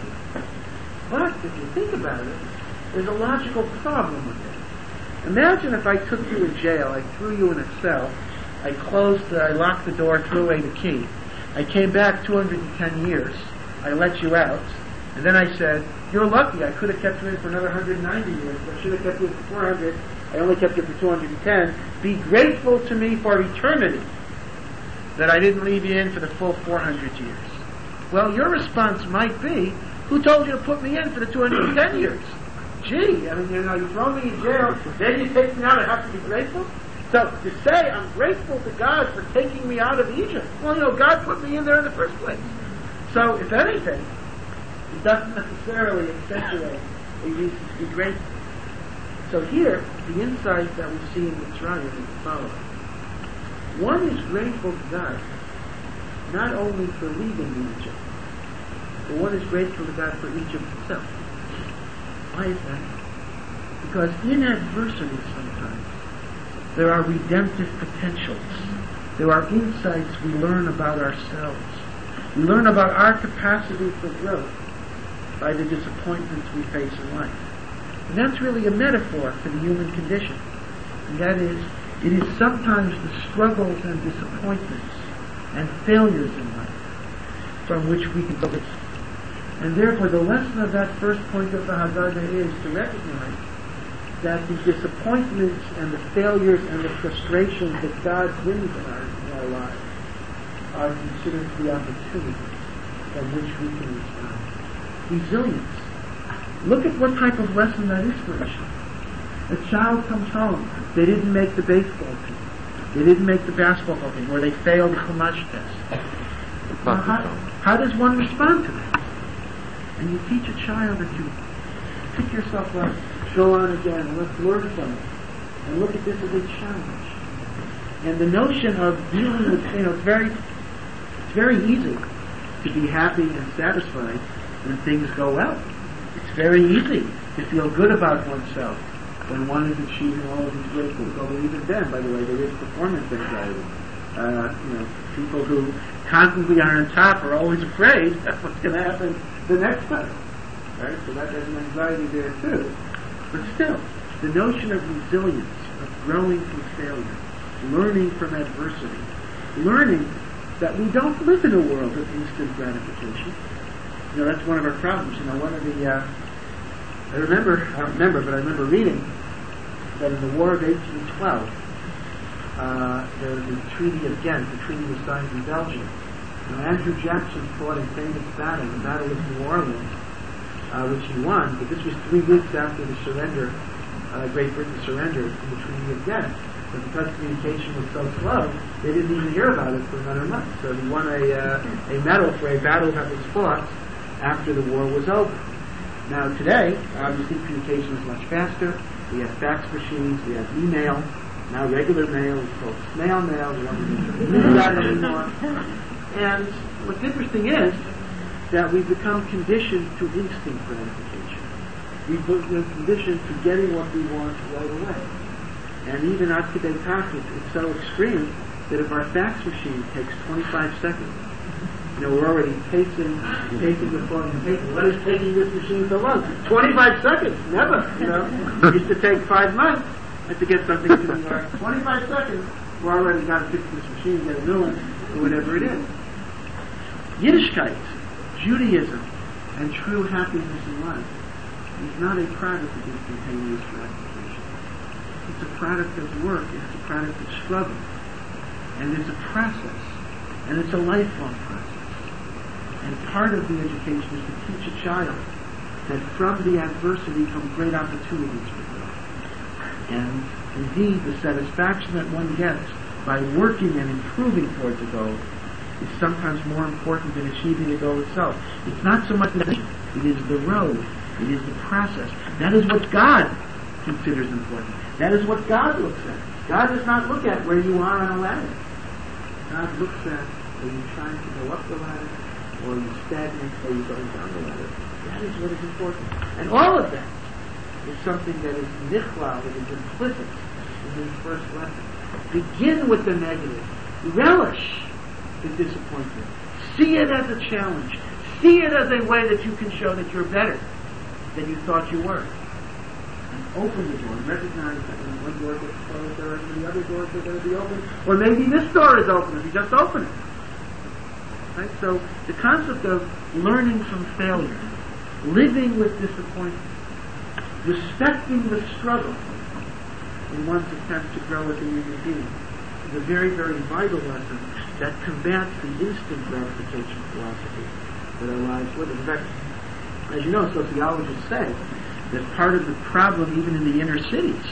But if you think about it, there's a logical problem with it. Imagine if I took you in jail, I threw you in a cell, I locked the door, threw away the key. I came back 210 years, I let you out, and then I said, you're lucky, I could have kept you in for another 190 years, I should have kept you in for 400, I only kept you for 210. Be grateful to me for eternity that I didn't leave you in for the full 400 years. Well, your response might be, who told you to put me in for the 210 years? Gee, you throw me in jail, then you take me out, I have to be grateful? So to say I'm grateful to God for taking me out of Egypt, well, God put me in there in the first place. So if anything, it doesn't necessarily accentuate a reason to be grateful. So here, the insight that we see in Mitzrayim is the following. One is grateful to God not only for leaving Egypt, but one is grateful to God for Egypt itself. Why is that? Because in adversity sometimes, there are redemptive potentials. There are insights we learn about ourselves. We learn about our capacity for growth by the disappointments we face in life. And that's really a metaphor for the human condition. And that is, it is sometimes the struggles and disappointments and failures in life from which we can grow. And therefore the lesson of that first point of the Haggadah is to recognize that the disappointments and the failures and the frustrations that God brings in our lives are considered to be opportunities from which we can respond. Resilience. Look at what type of lesson that is for us. A child comes home, they didn't make the baseball team, they didn't make the basketball team, or they failed the Chumash test. How does one respond to that? And you teach a child that you pick yourself up, go on again, and let's learn from it. And look at this as a challenge. And the notion of dealing with, it's very easy to be happy and satisfied when things go well. It's very easy to feel good about oneself when one is achieving all of these great things. Although even then, by the way, there is performance anxiety. People who constantly are on top are always afraid that's what's going to happen the next time. Right? So there's an anxiety there too. But still, the notion of resilience, of growing from failure, learning from adversity, learning that we don't live in a world of instant gratification. That's one of our problems. One of the, I remember reading that in the War of 1812, there was the Treaty of Ghent, the treaty was signed in Belgium. Andrew Jackson fought a famous battle, the Battle of New Orleans, which he won, but this was 3 weeks after the surrender, Great Britain surrendered in the Treaty of Ghent. But because communication was so slow, they didn't even hear about it for another month. So he won a medal for a battle that was fought after the war was over. Now today, obviously communication is much faster. We have fax machines, we have email. Now regular mail is called snail mail. We don't use that anymore. And what's interesting is that we've become conditioned to instant gratification. We've become conditioned to getting what we want right away. And even at today's package, it's so extreme that if our fax machine takes 25 seconds, we're already taking the phone and taking. What is taking this machine so long? 25 seconds, never. It used to take 5 months to get something to New York. 25 seconds, we're already got to fix this machine, get a new one, or whatever it is. Yiddishkeit, Judaism, and true happiness in life is not a product of instantaneous gratification. It's a product of work, it's a product of struggle, and it's a process, and it's a lifelong process. And part of the education is to teach a child that from the adversity come great opportunities for growth. And indeed, the satisfaction that one gets by working and improving towards a goal is sometimes more important than achieving the goal itself. It's not so much the destination, it is the road, it is the process. That is what God considers important. That is what God looks at. God does not look at where you are on a ladder. God looks at where you're trying to go up the ladder, or you stagnate, or you're going down the ladder. That is what is important. And all of that is something that is nichlal, that is implicit in this first lesson. Begin with the negative. Relish the disappointment. See it as a challenge. See it as a way that you can show that you're better than you thought you were. And open the door. Recognize that when one door gets closed, there are many other doors that are going to be open. Or maybe this door is open if you just open it. Right? So the concept of learning from failure, living with disappointment, respecting the struggle in one's attempt to grow as a human being is a very, very vital lesson that combats the instant gratification philosophy that our lives live in. In fact, as you know, sociologists say that part of the problem, even in the inner cities,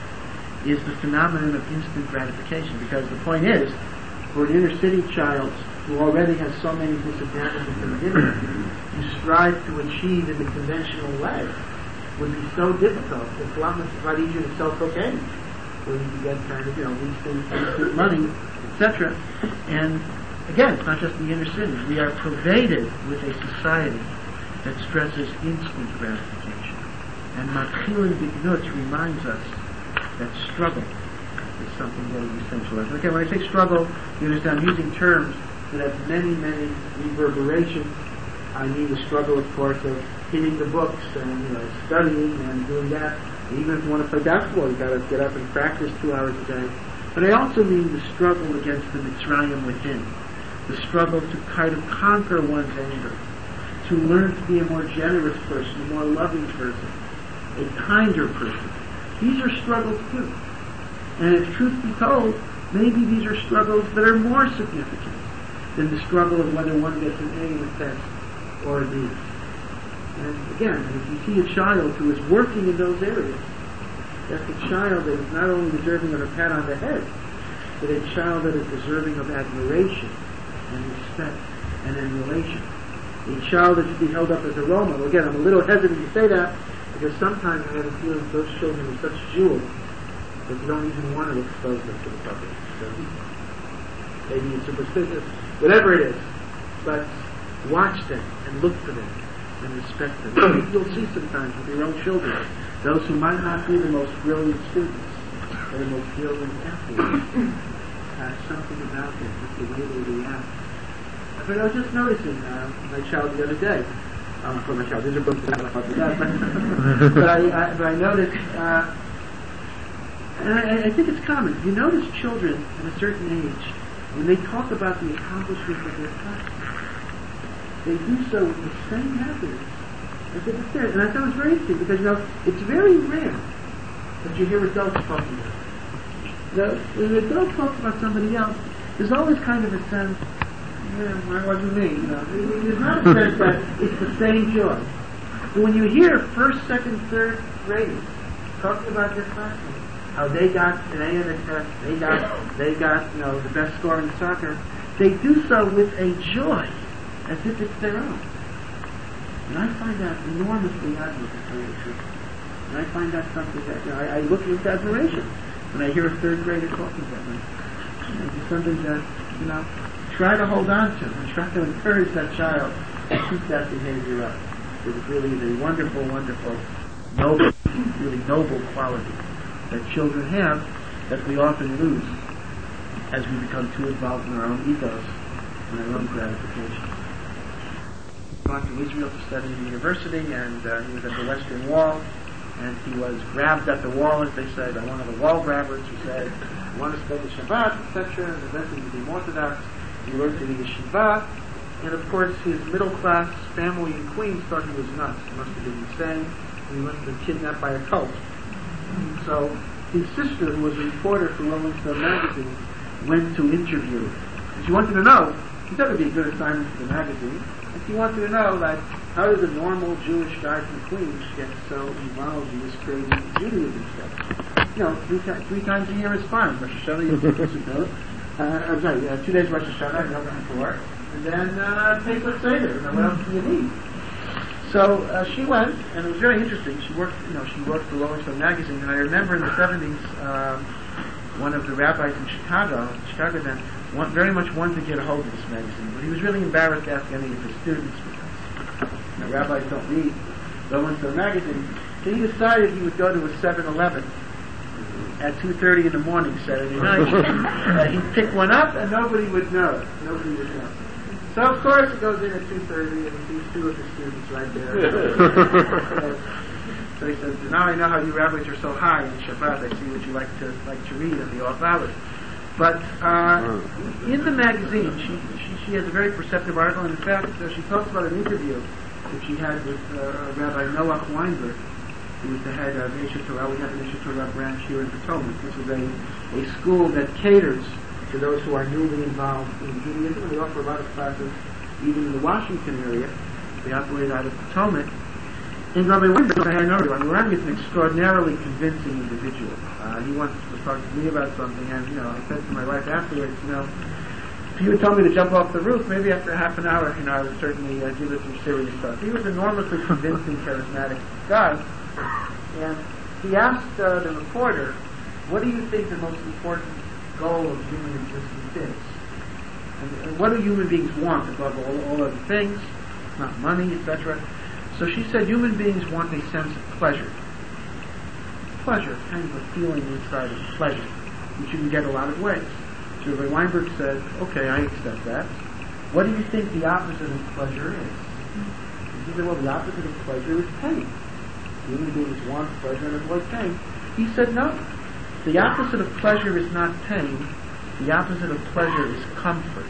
is the phenomenon of instant gratification. Because the point is, for an inner city child who already has so many disadvantages in the beginning, to strive to achieve in the conventional way would be so difficult. It's a lot easier to sell cocaine, where you can get kind of, these things, instant money, etc. And again, it's not just the inner cities. We are pervaded with a society that stresses instant gratification. And Matchilin Bignut reminds us that struggle is something very essential. Okay, when I say struggle, you understand I'm using terms that have many, many reverberations. I mean the struggle, of course, of hitting the books and studying and doing that. Even if you want to play basketball, you've got to get up and practice 2 hours a day. But I also mean the struggle against the Mitzrayim within. The struggle to kind of conquer one's anger. To learn to be a more generous person, a more loving person, a kinder person. These are struggles too. And if truth be told, maybe these are struggles that are more significant than the struggle of whether one gets an A in a test or a B. And again, if you see a child who is working in those areas, that's a child that is not only deserving of a pat on the head, but a child that is deserving of admiration and respect and emulation. A child that should be held up as a role model. Again, I'm a little hesitant to say that because sometimes I have a feeling those children are such jewels that you don't even want to expose them to the public. So maybe it's superstitious, whatever it is, but watch them and look for them and respect them. You'll see sometimes with your own children, those who might not be the most brilliant students or the most brilliant athletes have something about them, just the way they react. But I was just noticing my child the other day. For my child, these are books about that. But I noticed, and I think it's common. You notice children at a certain age, when they talk about the accomplishments of their classmates, they do so with the same happiness as if it's theirs. And I thought it was very interesting because, it's very rare that you hear adults talking about it. When an adult talks about somebody else, there's always kind of a sense, what do you mean? There's not a sense that it's the same joy. But when you hear first, second, third graders talking about their classmates, how they got an A in the test, they got the best score in soccer, they do so with a joy, as if it's their own. And I find that enormously admirable. And I find that something that I look with admiration when I hear a third grader talking about me. It's something that try to hold on to and try to encourage that child to keep that behavior up. It really is a wonderful, wonderful, noble, really noble quality that children have that we often lose as we become too involved in our own egos and our own gratification. He went to Israel to study in the university, and he was at the Western Wall, and he was grabbed at the wall, as they said, by one of the wall grabbers who said, "You want to study Shabbat, etc., and eventually you became Orthodox." He learned to be yeshiva, and of course his middle-class family in Queens thought he was nuts. He must have been insane, and he must have been kidnapped by a cult. So his sister, who was a reporter for Rolling Stone magazine, went to interview him. And she wanted to know, she thought it would be a good assignment for the magazine, and she wanted to know, how does a normal Jewish guy from Queens get so involved in this crazy Judaism stuff? Three times a year is fine. Rosh Hashanah, you I'm sorry, 2 days Rosh Hashanah, Yom Kippur, and then Pesach Seder. What else do you need? So she went, and it was very interesting. She worked for Rolling Stone magazine, and I remember in the 70s, one of the rabbis in Chicago then, very much wanted to get a hold of this magazine, but he was really embarrassed to ask any of his students because rabbis don't read Rolling Stone magazine. So he decided he would go to a 7-Eleven at 2:30 in the morning Saturday night. He'd pick one up, and nobody would know it. So of course it goes in at 2:30, and he sees two of his students right there. So he says, "Now I know how you rabbis are so high in Shabbat. I see what you like to read in the off hours." But in the magazine, she has a very perceptive article. And in fact, she talks about an interview that she had with Rabbi Noah Weinberg, who was the head of Eshet Torah. We have an Eshet Torah branch here in Potomac. This is a school that caters to those who are newly involved in Judaism. We offer a lot of classes even in the Washington area. They operate out of Potomac. And Rabbi Weinberg, I know Rabbi is an extraordinarily convincing individual. He wants to talk to me about something, and I said to my wife afterwards, if you would tell me to jump off the roof, maybe after half an hour, I would certainly give it some serious thought. He was an enormously convincing, charismatic guy. And he asked the reporter, "What do you think the most important goal of human existence is? And what do human beings want above all other things? Not money, etc." So she said, human beings want a sense of pleasure. Pleasure, kind of a feeling inside of pleasure, which you can get a lot of ways. So Rabbi Weinberg said, "Okay, I accept that. What do you think the opposite of pleasure is?" And he said, "Well, the opposite of pleasure is pain. Human beings want pleasure and avoid pain." He said, "No. The opposite of pleasure is not pain. The opposite of pleasure is comfort."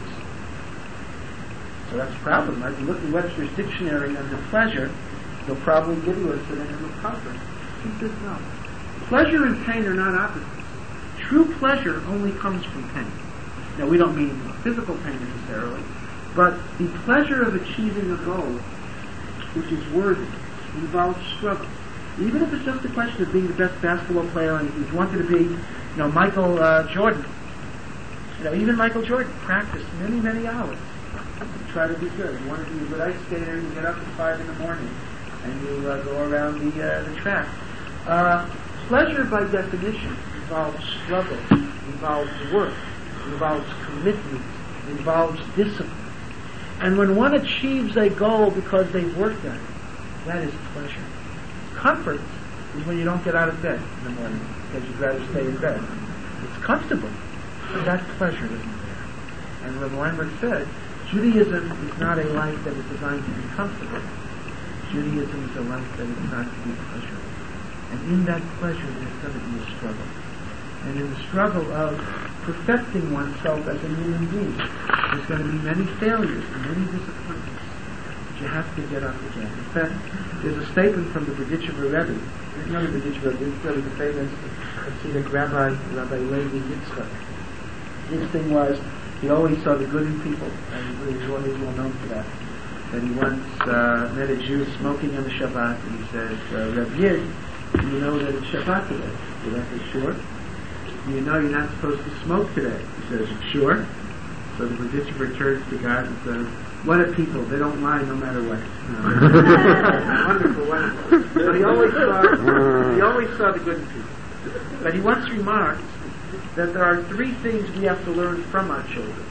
So that's a problem, right? If you look in Webster's dictionary under pleasure, they'll probably give you a synonym of comfort. He says no. Pleasure and pain are not opposites. True pleasure only comes from pain. Now, we don't mean physical pain necessarily, but the pleasure of achieving a goal, which is worthy, involves struggle. Even if it's just a question of being the best basketball player, and if you wanted to be, Michael Jordan. Even Michael Jordan practiced many, many hours You try to be good. You want to be a good ice skater, you get up at 5 in the morning and you go around the track. Pleasure by definition involves struggle, involves work, involves commitment, involves discipline. And when one achieves a goal because they've worked at it, that is pleasure. Comfort is when you don't get out of bed in the morning because you'd rather stay in bed. It's comfortable, but that pleasure isn't there. And Rabbi Weinberg said, Judaism is not a life that is designed to be comfortable. Judaism is a life that is designed to be pleasurable. And in that pleasure, there's going to be a struggle. And in the struggle of perfecting oneself as a human being, there's going to be many failures and many disappointments. But you have to get up again. In fact, there's a statement from the Berdichever Rebbe. There's another Berdichever Rebbe, the famous Hasidic Rabbi Levi Yitzchak. His thing was, he always saw the good in people, and he was always well known for that. And he once met a Jew smoking on the Shabbat, and he says, Reb Yid, do you know that it's Shabbat today? The Rebbe says, sure. Do you know you're not supposed to smoke today? He says, sure. So the Berdichever turns to God and says, what are people? They don't lie no matter what. Wonderful, wonderful. So he always saw the good in people. But he once remarked that there are 3 things we have to learn from our children.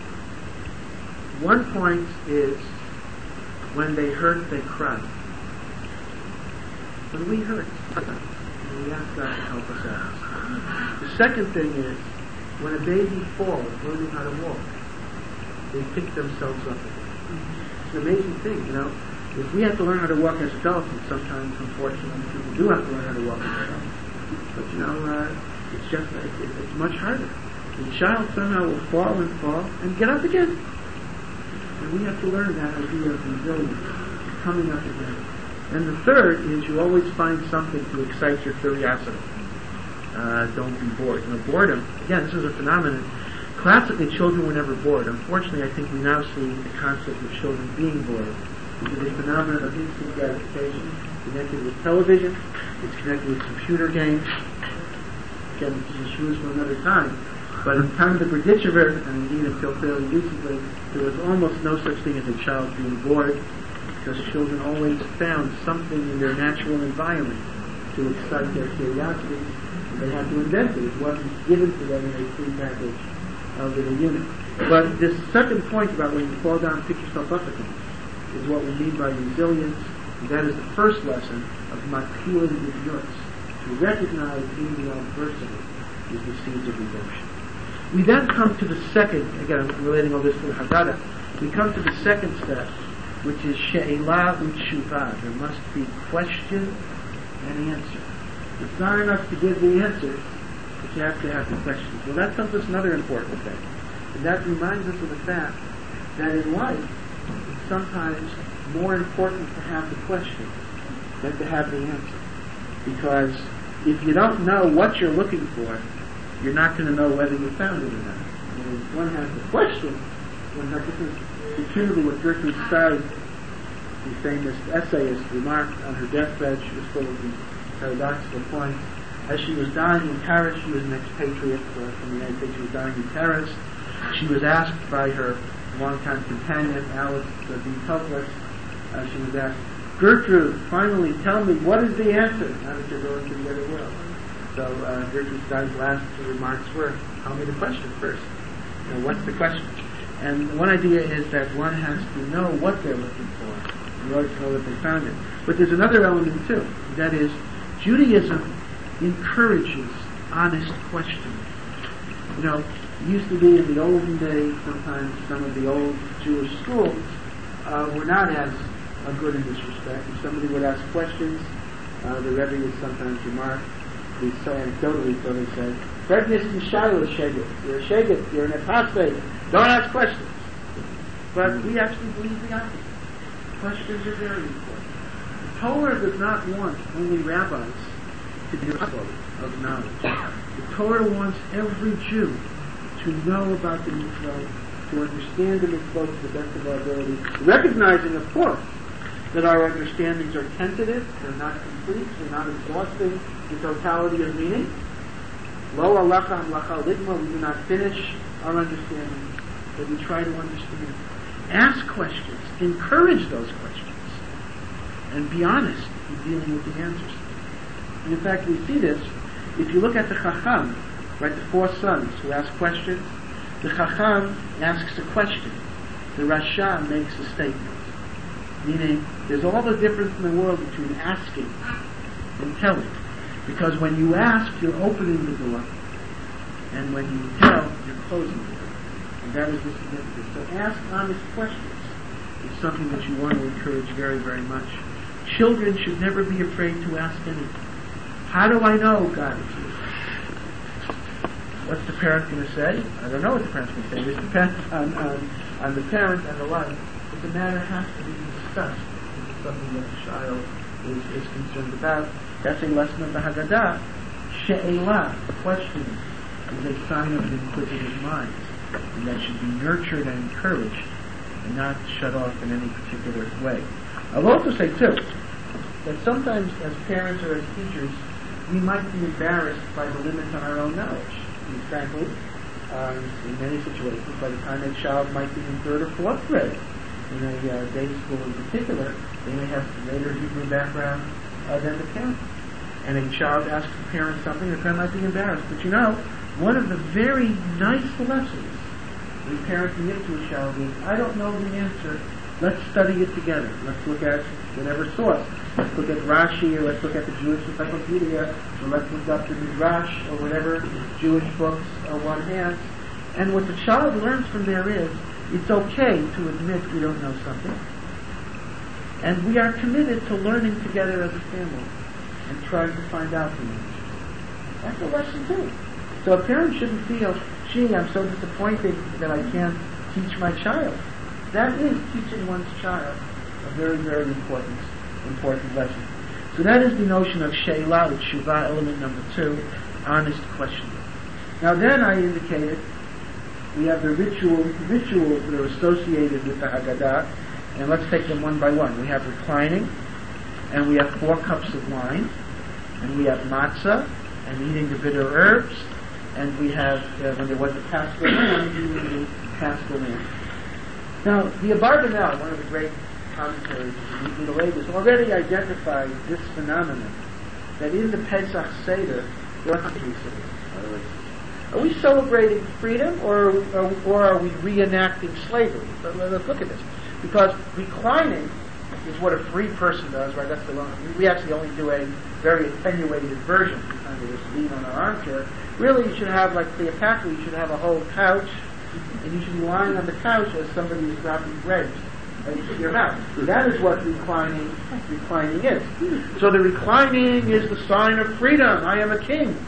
One point is, when they hurt, they cry. When we hurt, we ask God to help us out. The second thing is, when a baby falls, learning how to walk, they pick themselves up again. It's an amazing thing, you know. If we have to learn how to walk as adults, and sometimes, unfortunately, people do have to learn how to walk as adults. But, you know, it's much harder. The child somehow will fall and get up again. And we have to learn that idea of resilience, coming up again. And the third is you always find something to excite your curiosity. Don't be bored. You know, boredom, again, this is a phenomenon. Classically, children were never bored. Unfortunately, I think we now see the concept of children being bored. It's a phenomenon of instant gratification connected with television. It's connected with computer games. Again, this is used for another time. But in the time of the Berdichever, and indeed until fairly recently, there was almost no such thing as a child being bored, because children always found something in their natural environment to excite their curiosity. They had to invent it. It wasn't given to them in a pre-packaged little unit. But this second point about when you fall down, pick yourself up again, is what we mean by resilience. And that is the first lesson of Makil Yurtz. To recognize in the adversity is the seeds of redemption. We then come to the second, again I'm relating all this to the Haggadah, we come to the second step, which is She'elah U'Tshuvah. There must be question and answer. It's not enough to give the answers, but you have to have the questions. Well, that tells us another important thing. And that reminds us of the fact that in life, it's sometimes more important to have the question than to have the answer. Because if you don't know what you're looking for, you're not going to know whether you found it or not. And if one has the question, this is repeatedly what Gertrude Stein, the famous essayist, remarked on her deathbed. She was full of these paradoxical points. As she was dying in Paris, she was an expatriate from the United States. She was dying in Paris. She was asked by her longtime companion, Alice B. Toklas, she was asked, Gertrude, finally tell me, what is the answer now that you're going to the other world? So Gertrude Stein's last 2 remarks were, tell me the question first. You know, what's the question? And one idea is that one has to know what they're looking for in order to know that they found it. But there's another element too. That is, Judaism encourages honest questioning. You know, it used to be in the olden days, sometimes some of the old Jewish schools were not as good in this respect. If somebody would ask questions, the Rebbe would sometimes remark, we so anecdotally, so they said, Fredness and Shiloh is Shegit. You're a Shegit, you're an apostate. Don't ask questions. But we actually believe the opposite. Questions are very important. The Torah does not want only rabbis to be full of knowledge. The Torah wants every Jew to know about the mitzvot, to understand the mitzvot to the best of our ability, recognizing, of course, that our understandings are tentative, they're not complete, they're not exhausting the totality of meaning. Lo alacha amlacha ligma, we do not finish our understanding, but we try to understand. Ask questions, encourage those questions, and be honest in dealing with the answers. And in fact, we see this if you look at the Chacham, right, the four sons who ask questions. The Chacham asks a question. The Rasha makes a statement. Meaning, there's all the difference in the world between asking and telling. Because when you ask, you're opening the door. And when you tell, you're closing the door. And that is the significance. So ask honest questions. It's something that you want to encourage very, very much. Children should never be afraid to ask anything. How do I know God is here? What's the parent going to say? I don't know what the parent's going to say. This depends on the parent and the life. But the matter has to be discussed. It's something that the child is concerned about. That's a lesson of the Haggadah. She'elah, questioning, is a sign of an inquisitive mind. And that should be nurtured and encouraged and not shut off in any particular way. I'll also say, too, that sometimes as parents or as teachers, we might be embarrassed by the limits on our own knowledge. And frankly, in many situations, by the time a child might be in third or fourth grade, in a day school in particular, they may have a greater Hebrew background than the parent. And a child asks the parent something, the parent might be embarrassed. But you know, one of the very nice lessons when parenting it to a child is, I don't know the answer, let's study it together. Let's look at whatever source. Let's look at Rashi, or let's look at the Jewish Encyclopedia, or let's look up the Midrash, or whatever Jewish books one has. And what the child learns from there is, it's okay to admit we don't know something. And we are committed to learning together as a family, and trying to find out the answer. That's a lesson too. So a parent shouldn't feel, gee, I'm so disappointed that I can't teach my child. That is teaching one's child a very, very important lesson. So that is the notion of She'elah, the Tshuva, element number 2, honest questioning. Now then I indicated we have the rituals that are associated with the Haggadah, and let's take them one by one. We have reclining, and we have 4 cups of wine, and we have matzah, and eating the bitter herbs, and we have, when there was the Paschal lamb, eating the Paschal lamb. Now, the Abarbanel, one of the great commentaries in the Middle Ages, already identified this phenomenon, that in the Pesach Seder, there are 3 Seders. Are we celebrating freedom, or are we reenacting slavery? So let's look at this. Because reclining is what a free person does, right? That's the one. We actually only do a very attenuated version. We kind of just lean on our armchair. Really, you should have, like Cleopatra, you should have a whole couch, and you should be lying on the couch as somebody is dropping grapes into your mouth. That is what reclining is. So the reclining is the sign of freedom. I am a king.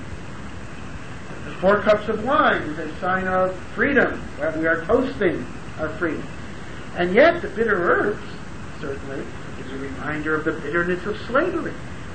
The 4 cups of wine is a sign of freedom. We are toasting our freedom. And yet the bitter herbs, certainly, is a reminder of the bitterness of slavery.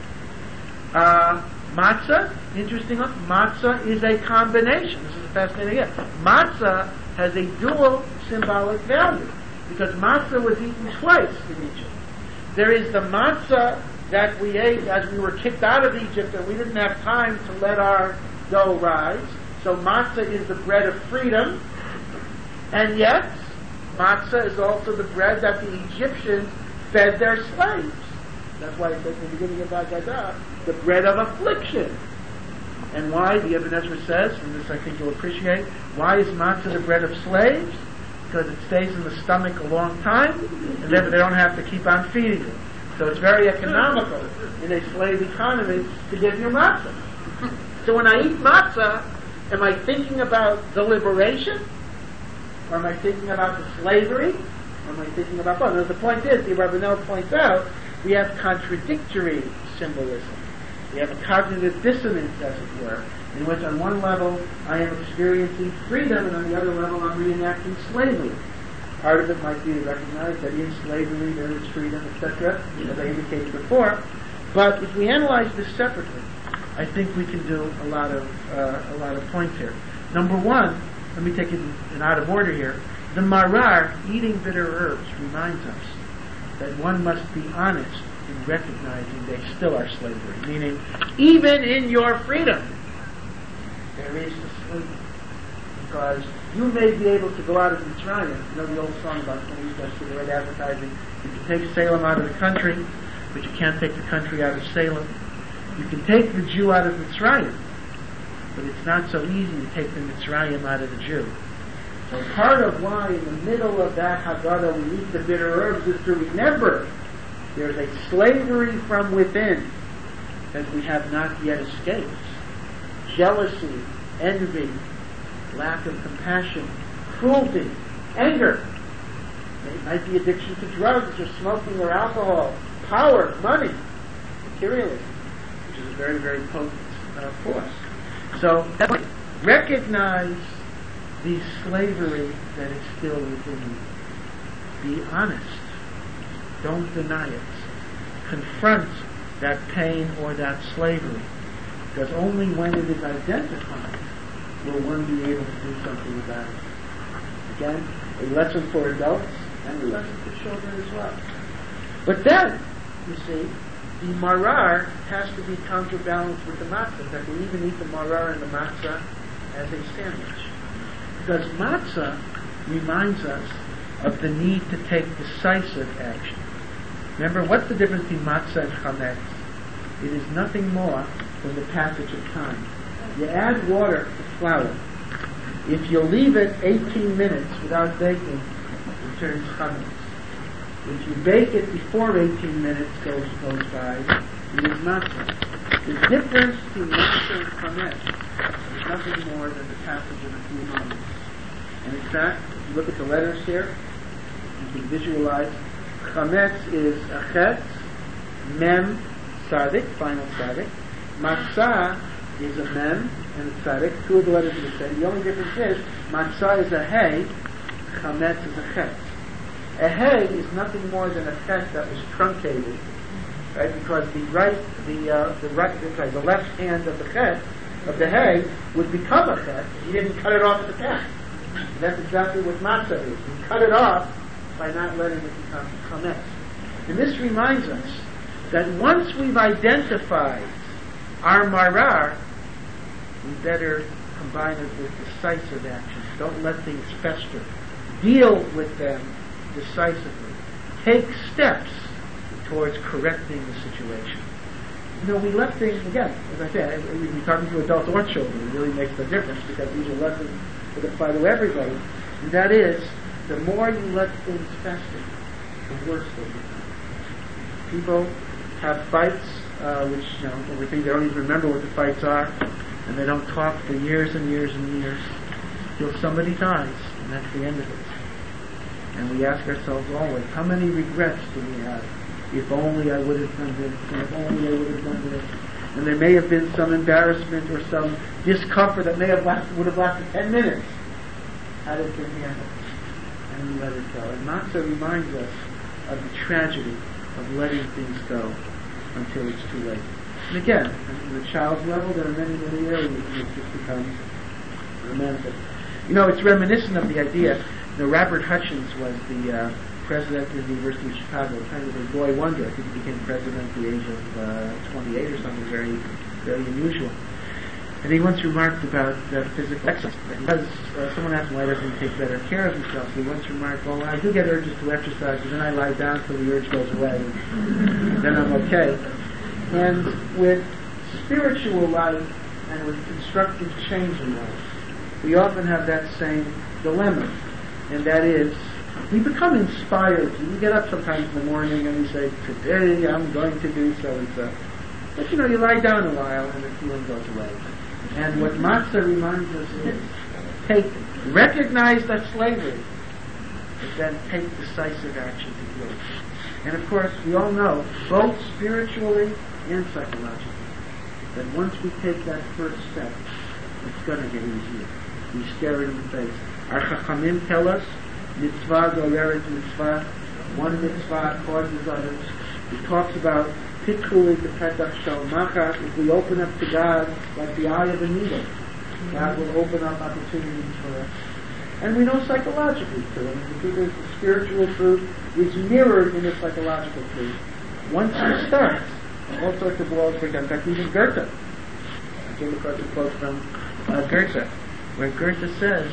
Matzah, interestingly, matzah is a combination. This is a fascinating idea. Matzah has a dual symbolic value, because matzah was eaten twice in Egypt. There is the matzah that we ate as we were kicked out of Egypt and we didn't have time to let our dough rise. So matzah is the bread of freedom. And yet, matzah is also the bread that the Egyptians fed their slaves. That's why it says in the beginning of Haggadah, the bread of affliction. And why? The Ibn Ezra says, and this I think you'll appreciate, why is matzah the bread of slaves? Because it stays in the stomach a long time, and therefore they don't have to keep on feeding it. So it's very economical in a slave economy to give you matzah. So when I eat matzah, am I thinking about the liberation? Or am I thinking about the slavery? Or am I thinking about both? Now, the point is, the Abarbanel points out, we have contradictory symbolism. We have a cognitive dissonance, as it were, in which on one level I am experiencing freedom, and on the other level I'm reenacting slavery. Part of it might be to recognize that in slavery there is freedom, etc., as I indicated before. But if we analyze this separately, I think we can do a lot of points here. Number one, let me take it in out of order here. The Marar, eating bitter herbs, reminds us that one must be honest in recognizing they still are slavery. Meaning, even in your freedom, there is the slavery. Because You may be able to go out of Mitzrayim. You know the old song about cigarette advertising. You can take Salem out of the country, but you can't take the country out of Salem. You can take the Jew out of Mitzrayim, but it's not so easy to take the Mitzrayim out of the Jew. So part of why in the middle of that Haggadah we eat the bitter herbs is to remember there's a slavery from within that we have not yet escaped. Jealousy, envy, lack of compassion, cruelty, anger. It might be addiction to drugs or smoking or alcohol, power, money, materialism, which is a very, very potent force. So recognize the slavery that is still within you. Be honest. Don't deny it. Confront that pain or that slavery. Because only when it is identified will one be able to do something about it. Again, a lesson for adults and a lesson for children as well. But then, you see, the marar has to be counterbalanced with the matzah. In fact, we even eat the marar and the matzah as a sandwich. Because matzah reminds us of the need to take decisive action. Remember, what's the difference between matzah and chametz? It is nothing more than the passage of time. You add water to flour. If you leave it 18 minutes without baking, it turns chametz. If you bake it before 18 minutes goes by, it is matzah. The difference between matzah and chametz is nothing more than the passage of a few moments. And in fact, if you look at the letters here, you can visualize chametz is a chet, mem, tzadik, final tzadik. Matzah is a mem and a tzadik. Two of the letters are the same. The only difference is matzah is a hey, chametz is a chet. A hey is nothing more than a chet that was truncated, right? Because the left hand of the chet of the hay would become a chet. He didn't cut it off at the top. That's exactly what matzah is. You cut it off by not letting it become chametz. And this reminds us that once we've identified our marar, we better combine it with decisive action. Don't let things fester. Deal with them decisively. Take steps towards correcting the situation. You know, we let things, again, as I said, we're talking to adults or children. It really makes a difference because these are lessons that apply to everybody. And that is, the more you let things fester, the worse they become. People have fights, which, you know, we think they don't even remember what the fights are, and they don't talk for years and years and years, till somebody dies, and that's the end of it. And we ask ourselves always, how many regrets do we have? If only I would have done this, and if only I would have done this. And there may have been some embarrassment or some discomfort that would have lasted 10 minutes. How did it get handled? And we let it go. And Matzah reminds us of the tragedy of letting things go until it's too late. And again, at the child's level, there are many, many areas in which this becomes romantic. You know, it's reminiscent of the idea. You know, Robert Hutchins was the president of the University of Chicago, kind of a boy wonder. I think he became president at the age of 28 or something very, very unusual. And he once remarked about physical exercise. Because someone asked him why doesn't he take better care of himself. So he once remarked, well, I do get urges to exercise, but then I lie down till the urge goes away, and then I'm okay. And with spiritual life and with constructive change in life, we often have that same dilemma. And that is, we become inspired. You get up sometimes in the morning and you say, today I'm going to do so and so. But you know, you lie down a while and the feeling goes away. And what Matzah reminds us is, recognize that slavery, but then take decisive action to do it. And of course, we all know, both spiritually and psychologically, that once we take that first step, it's going to get easier. We stare it in the face. Our Chachamim tell us, mitzvah goreret mitzvah, one mitzvah causes others. It talks about pitchuli b'petach shel machas. If we open up to God like the eye of a needle, God will open up opportunities for us. And we know psychologically too. The spiritual truth is mirrored in the psychological truth. Once you start, all sorts of walls break down. In fact, even Goethe. I came across a quote from Goethe, where Goethe says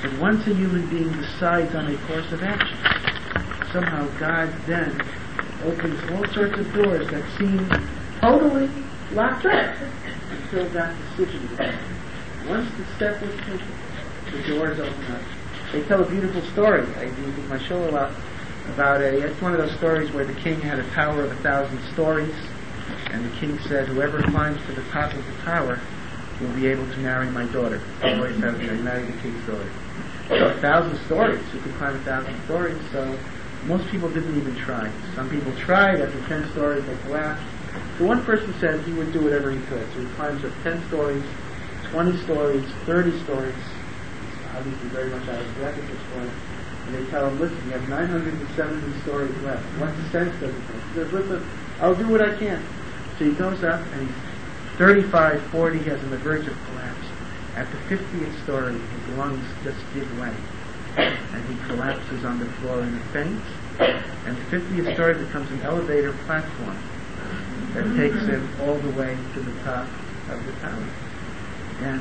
But once a human being decides on a course of action, somehow God then opens all sorts of doors that seem totally locked up until that decision is made. Once the step was taken, the doors open up. They tell a beautiful story. I use it my show a lot about it's one of those stories where the king had a tower of 1,000 stories, and the king said, whoever climbs to the top of the tower will be able to marry my daughter. Always have to marry the king's daughter. So 1,000 stories. You could climb 1,000 stories, so most people didn't even try. Some people tried. After 10 stories, they collapsed. So one person said he would do whatever he could. So he climbs up 10 stories, 20 stories, 30 stories. He's obviously very much out of breath at this point. And they tell him, listen, you have 970 stories left. What sense does it make? He says, listen, I'll do what I can. So he goes up, and he's 35, 40, he has on the verge of collapse. At the 50th story, his lungs just give way. And he collapses on the floor in a faint. And the 50th story becomes an elevator platform that takes him all the way to the top of the tower. And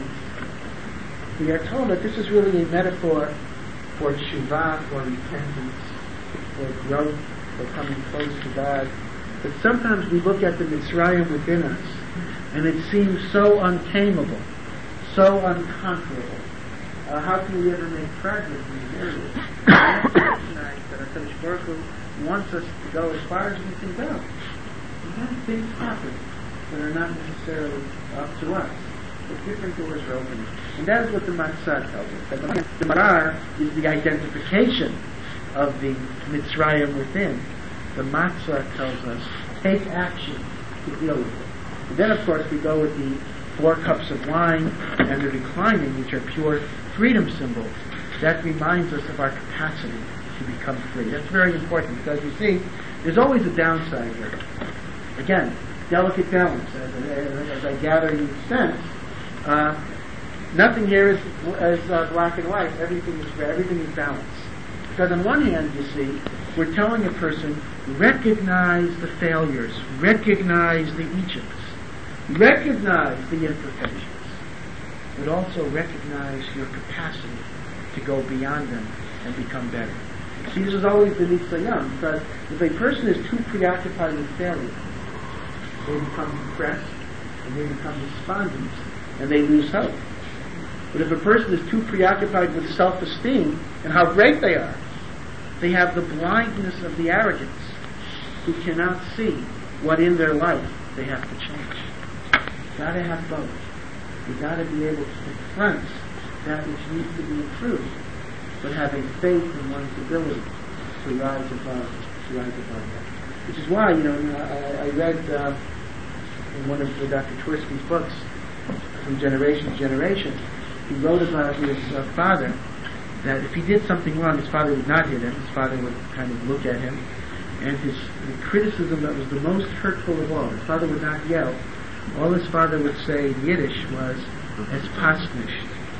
we are told that this is really a metaphor for teshuvah, for repentance, for growth, for coming close to God. But sometimes we look at the Mitzrayim within us, and it seems so untamable, so unconquerable. How can we ever make progress in these areas? Tonight, that HaKadosh Baruch Hu wants us to go as far as we can go. And then things happen that are not necessarily up to us. But different doors are opening. And that is what the Matzah tells us. That the Marar is the identification of the Mitzrayim within. The Matzah tells us, take action to deal with it. And then, of course, we go with the 4 cups of wine and the reclining, which are pure freedom symbols. That reminds us of our capacity to become free. That's very important because, you see, there's always a downside here. Again, delicate balance. As I gather you sense, nothing here is black and white. Everything is balanced. Because on one hand, you see, we're telling a person, recognize the failures, recognize the Egypts, recognize the imperfections, but also recognize your capacity to go beyond them and become better. See, this is always the Nitzayam, because if a person is too preoccupied with failure, they become depressed, and they become despondent, and they lose hope. But if a person is too preoccupied with self-esteem and how great they are, they have the blindness of the arrogance who cannot see what in their life they have to change. You've got to have both. You've got to be able to confront that which needs to be improved, but having faith in one's ability to rise above that. Which is why, I read in one of Dr. Tversky's books, From Generation to Generation, he wrote about his father, that if he did something wrong, his father would not hit him. His father would kind of look at him. And the criticism that was the most hurtful of all, his father would not yell. All his father would say in Yiddish was, "Es passt nicht.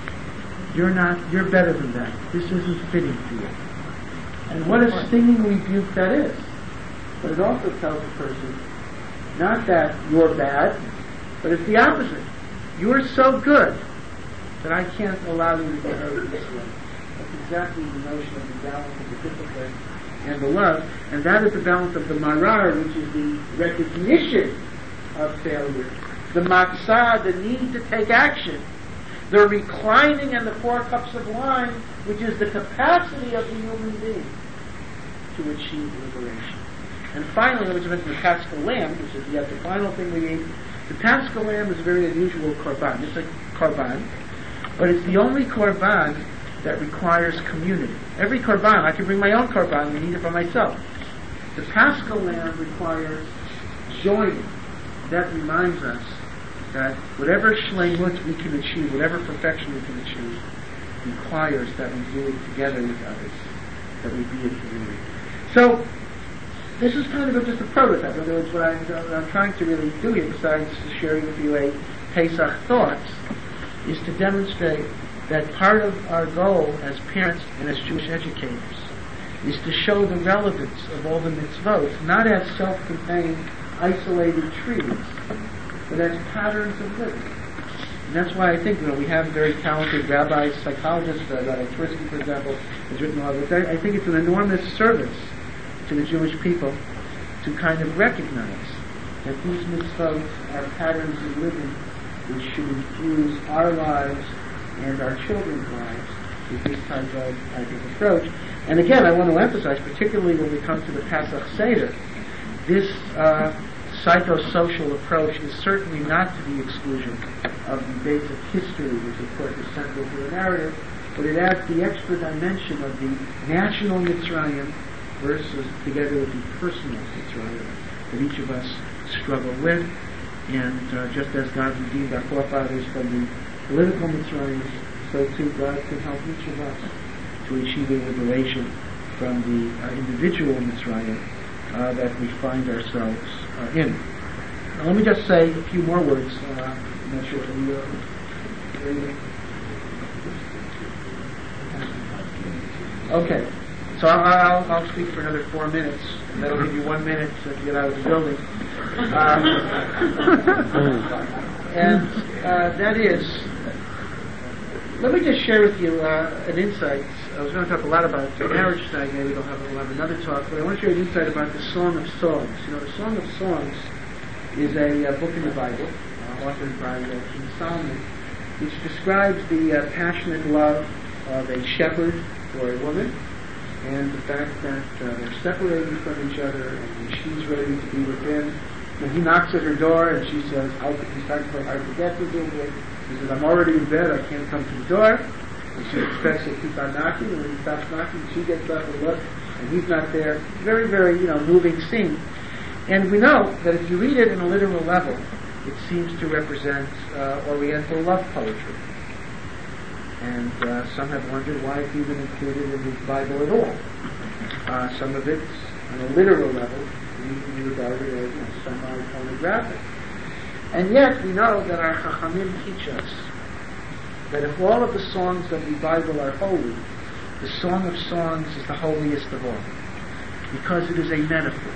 You're better than that. This isn't fitting for you." And what a stinging rebuke that is. But it also tells a person, not that you're bad, but it's the opposite. You're so good that I can't allow you to get hurt this way. That's exactly the notion of the balance of the discipline and the love, and that is the balance of the marar, which is the recognition of failure, the matzah, the need to take action, the reclining and the 4 cups of wine, which is the capacity of the human being to achieve liberation. And finally, which is the Paschal Lamb, which is the final thing we eat. The Paschal Lamb is a very unusual korban. It's a korban, but it's the only korban that requires community. Every korban, I can bring my own korban and eat it by myself. The Paschal Lamb requires joining. That reminds us that whatever shleimut we can achieve, whatever perfection we can achieve, requires that we do it together with others, that we be a community. So, this is kind of just a prototype. In other words, what I'm trying to really do here, besides sharing with you a Pesach thoughts, is to demonstrate that part of our goal as parents and as Jewish educators is to show the relevance of all the mitzvot, not as self-contained, isolated trees, but as patterns of living. And that's why I think we have very talented rabbis, psychologists, Rabbi Tversky, for example, has written all this. I think it's an enormous service to the Jewish people to kind of recognize that these mitzvot are patterns of living which should infuse our lives and our children's lives with this type of approach. And again, I want to emphasize, particularly when we come to the Pesach Seder, this psychosocial approach is certainly not to the exclusion of the basic history, which of course is central to the narrative, but it adds the extra dimension of the national Mitzrayim versus together with the personal Mitzrayim that each of us struggle with. And just as God redeemed our forefathers from the political Mitzrayim, so too God can help each of us to achieve a liberation from the individual Mitzrayim that we find ourselves in. Now, let me just say a few more words. I'm not sure if you Okay, so I'll speak for another 4 minutes, and that'll give you 1 minute to get out of the building. And that is, let me just share with you an insight. I was going to talk a lot about marriage tonight. Maybe we'll have another talk, but I want to share an insight about the Song of Songs. The Song of Songs is a book in the Bible, authored by King Solomon, which describes the passionate love of a shepherd for a woman, and the fact that they're separated from each other, and she's ready to be with him. When he knocks at her door, and she says, he starts to hard to get to him. He says, I'm already in bed, I can't come to the door. And she expects to keep on knocking, and when he stops knocking, she gets up and looks, and he's not there. Very, very, moving scene. And we know that if you read it in a literal level, it seems to represent Oriental love poetry. And some have wondered why it's even included in the Bible at all. Some of it's, on a literal level, we regard it as somehow pornographic. And yet we know that our Chachamim teach us that if all of the songs of the Bible are holy, the Song of Songs is the holiest of all, because it is a metaphor.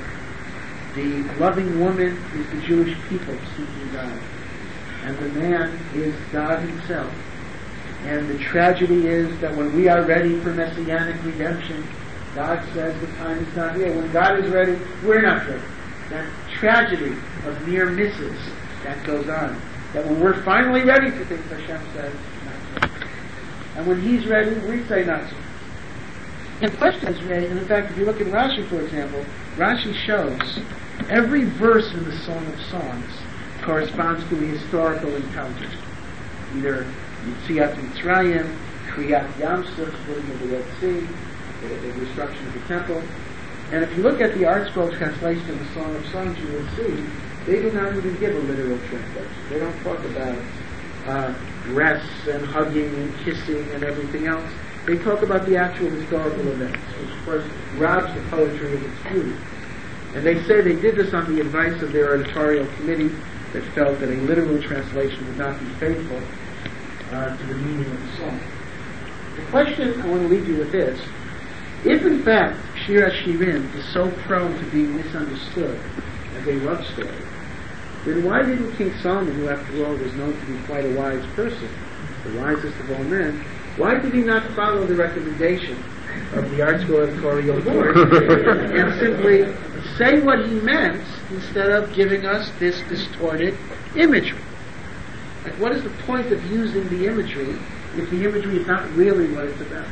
The loving woman is the Jewish people seeking God, and the man is God himself. And the tragedy is that when we are ready for messianic redemption, God says the time is not here. When God is ready, we're not ready. That tragedy of near misses that goes on. That when we're finally ready for things, Hashem says, not so. And when He's ready, we say not so. And the question is raised, and in fact, if you look at Rashi, for example, Rashi shows every verse in the Song of Songs corresponds to a historical encounter. Either Yetziat Mitzrayim, Kriyat Yamsuf, splitting of the Red Sea, the destruction of the temple. And if you look at the Art Scroll translation of the Song of Songs, you will see they do not even give a literal translation. They don't talk about breasts and hugging and kissing and everything else. They talk about the actual historical events, which of course robs the poetry of its beauty. And they say they did this on the advice of their editorial committee that felt that a literal translation would not be faithful to the meaning of the song. The question I want to leave you with is, if in fact Shir HaShirim is so prone to being misunderstood as a love story, then why didn't King Solomon, who after all was known to be quite a wise person, the wisest of all men, why did he not follow the recommendation of the Art Scroll editorial board and simply say what he meant instead of giving us this distorted imagery? Like, what is the point of using the imagery if the imagery is not really what it's about?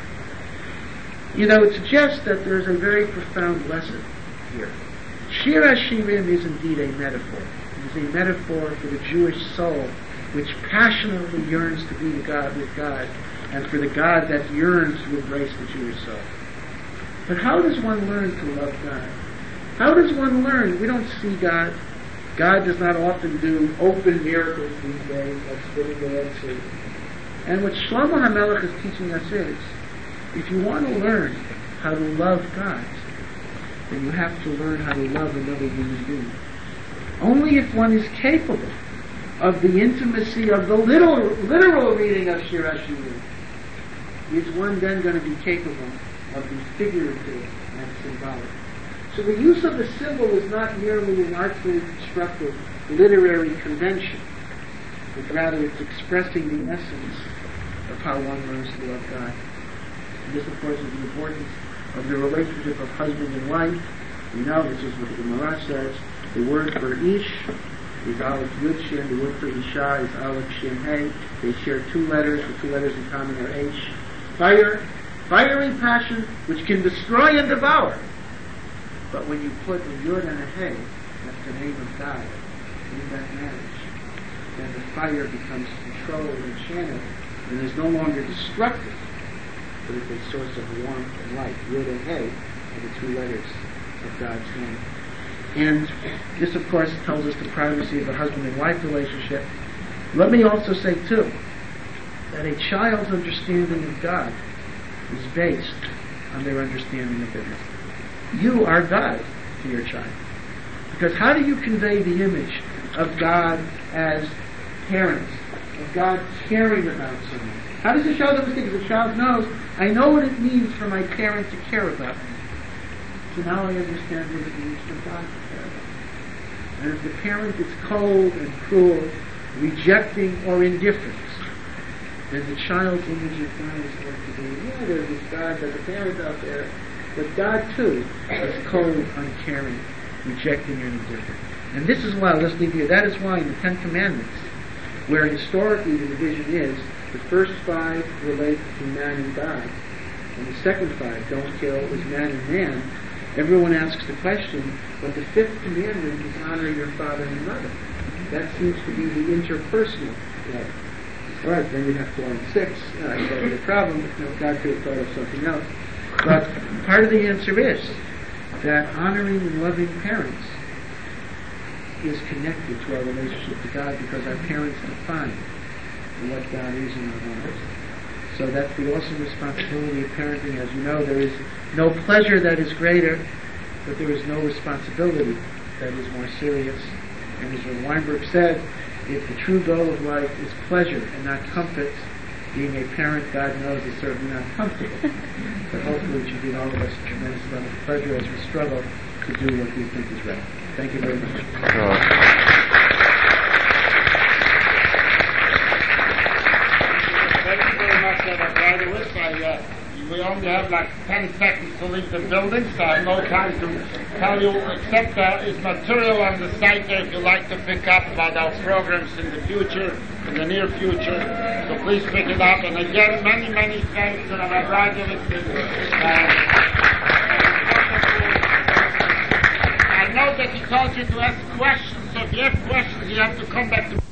It suggests that there's a very profound lesson here. Shir HaShirim is indeed a metaphor. It is a metaphor for the Jewish soul, which passionately yearns to be with God, and for the God that yearns to embrace the Jewish soul. But how does one learn to love God? How does one learn? We don't see God. God does not often do open miracles these days, like splitting the Red Sea. And what Shlomo HaMelech is teaching us is, if you want to learn how to love God, then you have to learn how to love another human being. Only if one is capable of the intimacy of the literal reading of Shir HaShirim is one then going to be capable of the figurative and symbolic. So the use of the symbol is not merely an artfully constructed literary convention, but rather it's expressing the essence of how one learns to love God. And this, of course, is the importance of the relationship of husband and wife. We know this is what the Gemara says. The word for ish is Aleph Yud Shin. The word for isha is Aleph Shin Hey. They share two letters. The two letters in common are H. Fiery passion which can destroy and devour. But when you put a Yud and a Hey, that's the name of God, in that marriage, then the fire becomes controlled and channeled, and is no longer destructive, but it's a source of warmth and light. Yud and Hey are the two letters of God's name. And this, of course, tells us the privacy of a husband and wife relationship. Let me also say, too, that a child's understanding of God is based on their understanding of goodness. You are God to your child. Because how do you convey the image of God as parents, of God caring about someone? How does a child understand? Because a child knows, I know what it means for my parent to care about me. So now I understand what it means for God to care about me. And if the parent is cold and cruel, rejecting or indifferent, then the child's image of God is going to be, yeah, there's this God, there's a parent out there, but God too is cold, uncaring, rejecting and indifferent. And this is why, let's leave here, that is why in the Ten Commandments, where historically the division is, the first 5 relate to man and God, and the second 5, don't kill, is man and man. Everyone asks the question, but the 5th commandment is honor your father and mother. That seems to be the interpersonal love. All right, then you have 4 and 6. That would be a problem. God could have thought of something else. But part of the answer is that honoring and loving parents is connected to our relationship to God, because our parents define what God is in our lives. So that's the awesome responsibility of parenting. As you know, there is no pleasure that is greater, but there is no responsibility that is more serious. And as Rabbi Weinberg said, if the true goal of life is pleasure and not comfort, being a parent, God knows, is certainly not comfortable. But hopefully it should give all of us a tremendous amount of pleasure as we struggle to do what we think is right. Thank you very much. Thank you very much, Rabbi Lewis. We only have like 10 seconds to leave the building, so I have no time to tell you, except there is material on the site there if you'd like to pick up about our programs in the future, in the near future. So please pick it up. And again, many, many thanks to Rabbi Radovich. I know that he told you to ask questions, so if you have questions, you have to come back to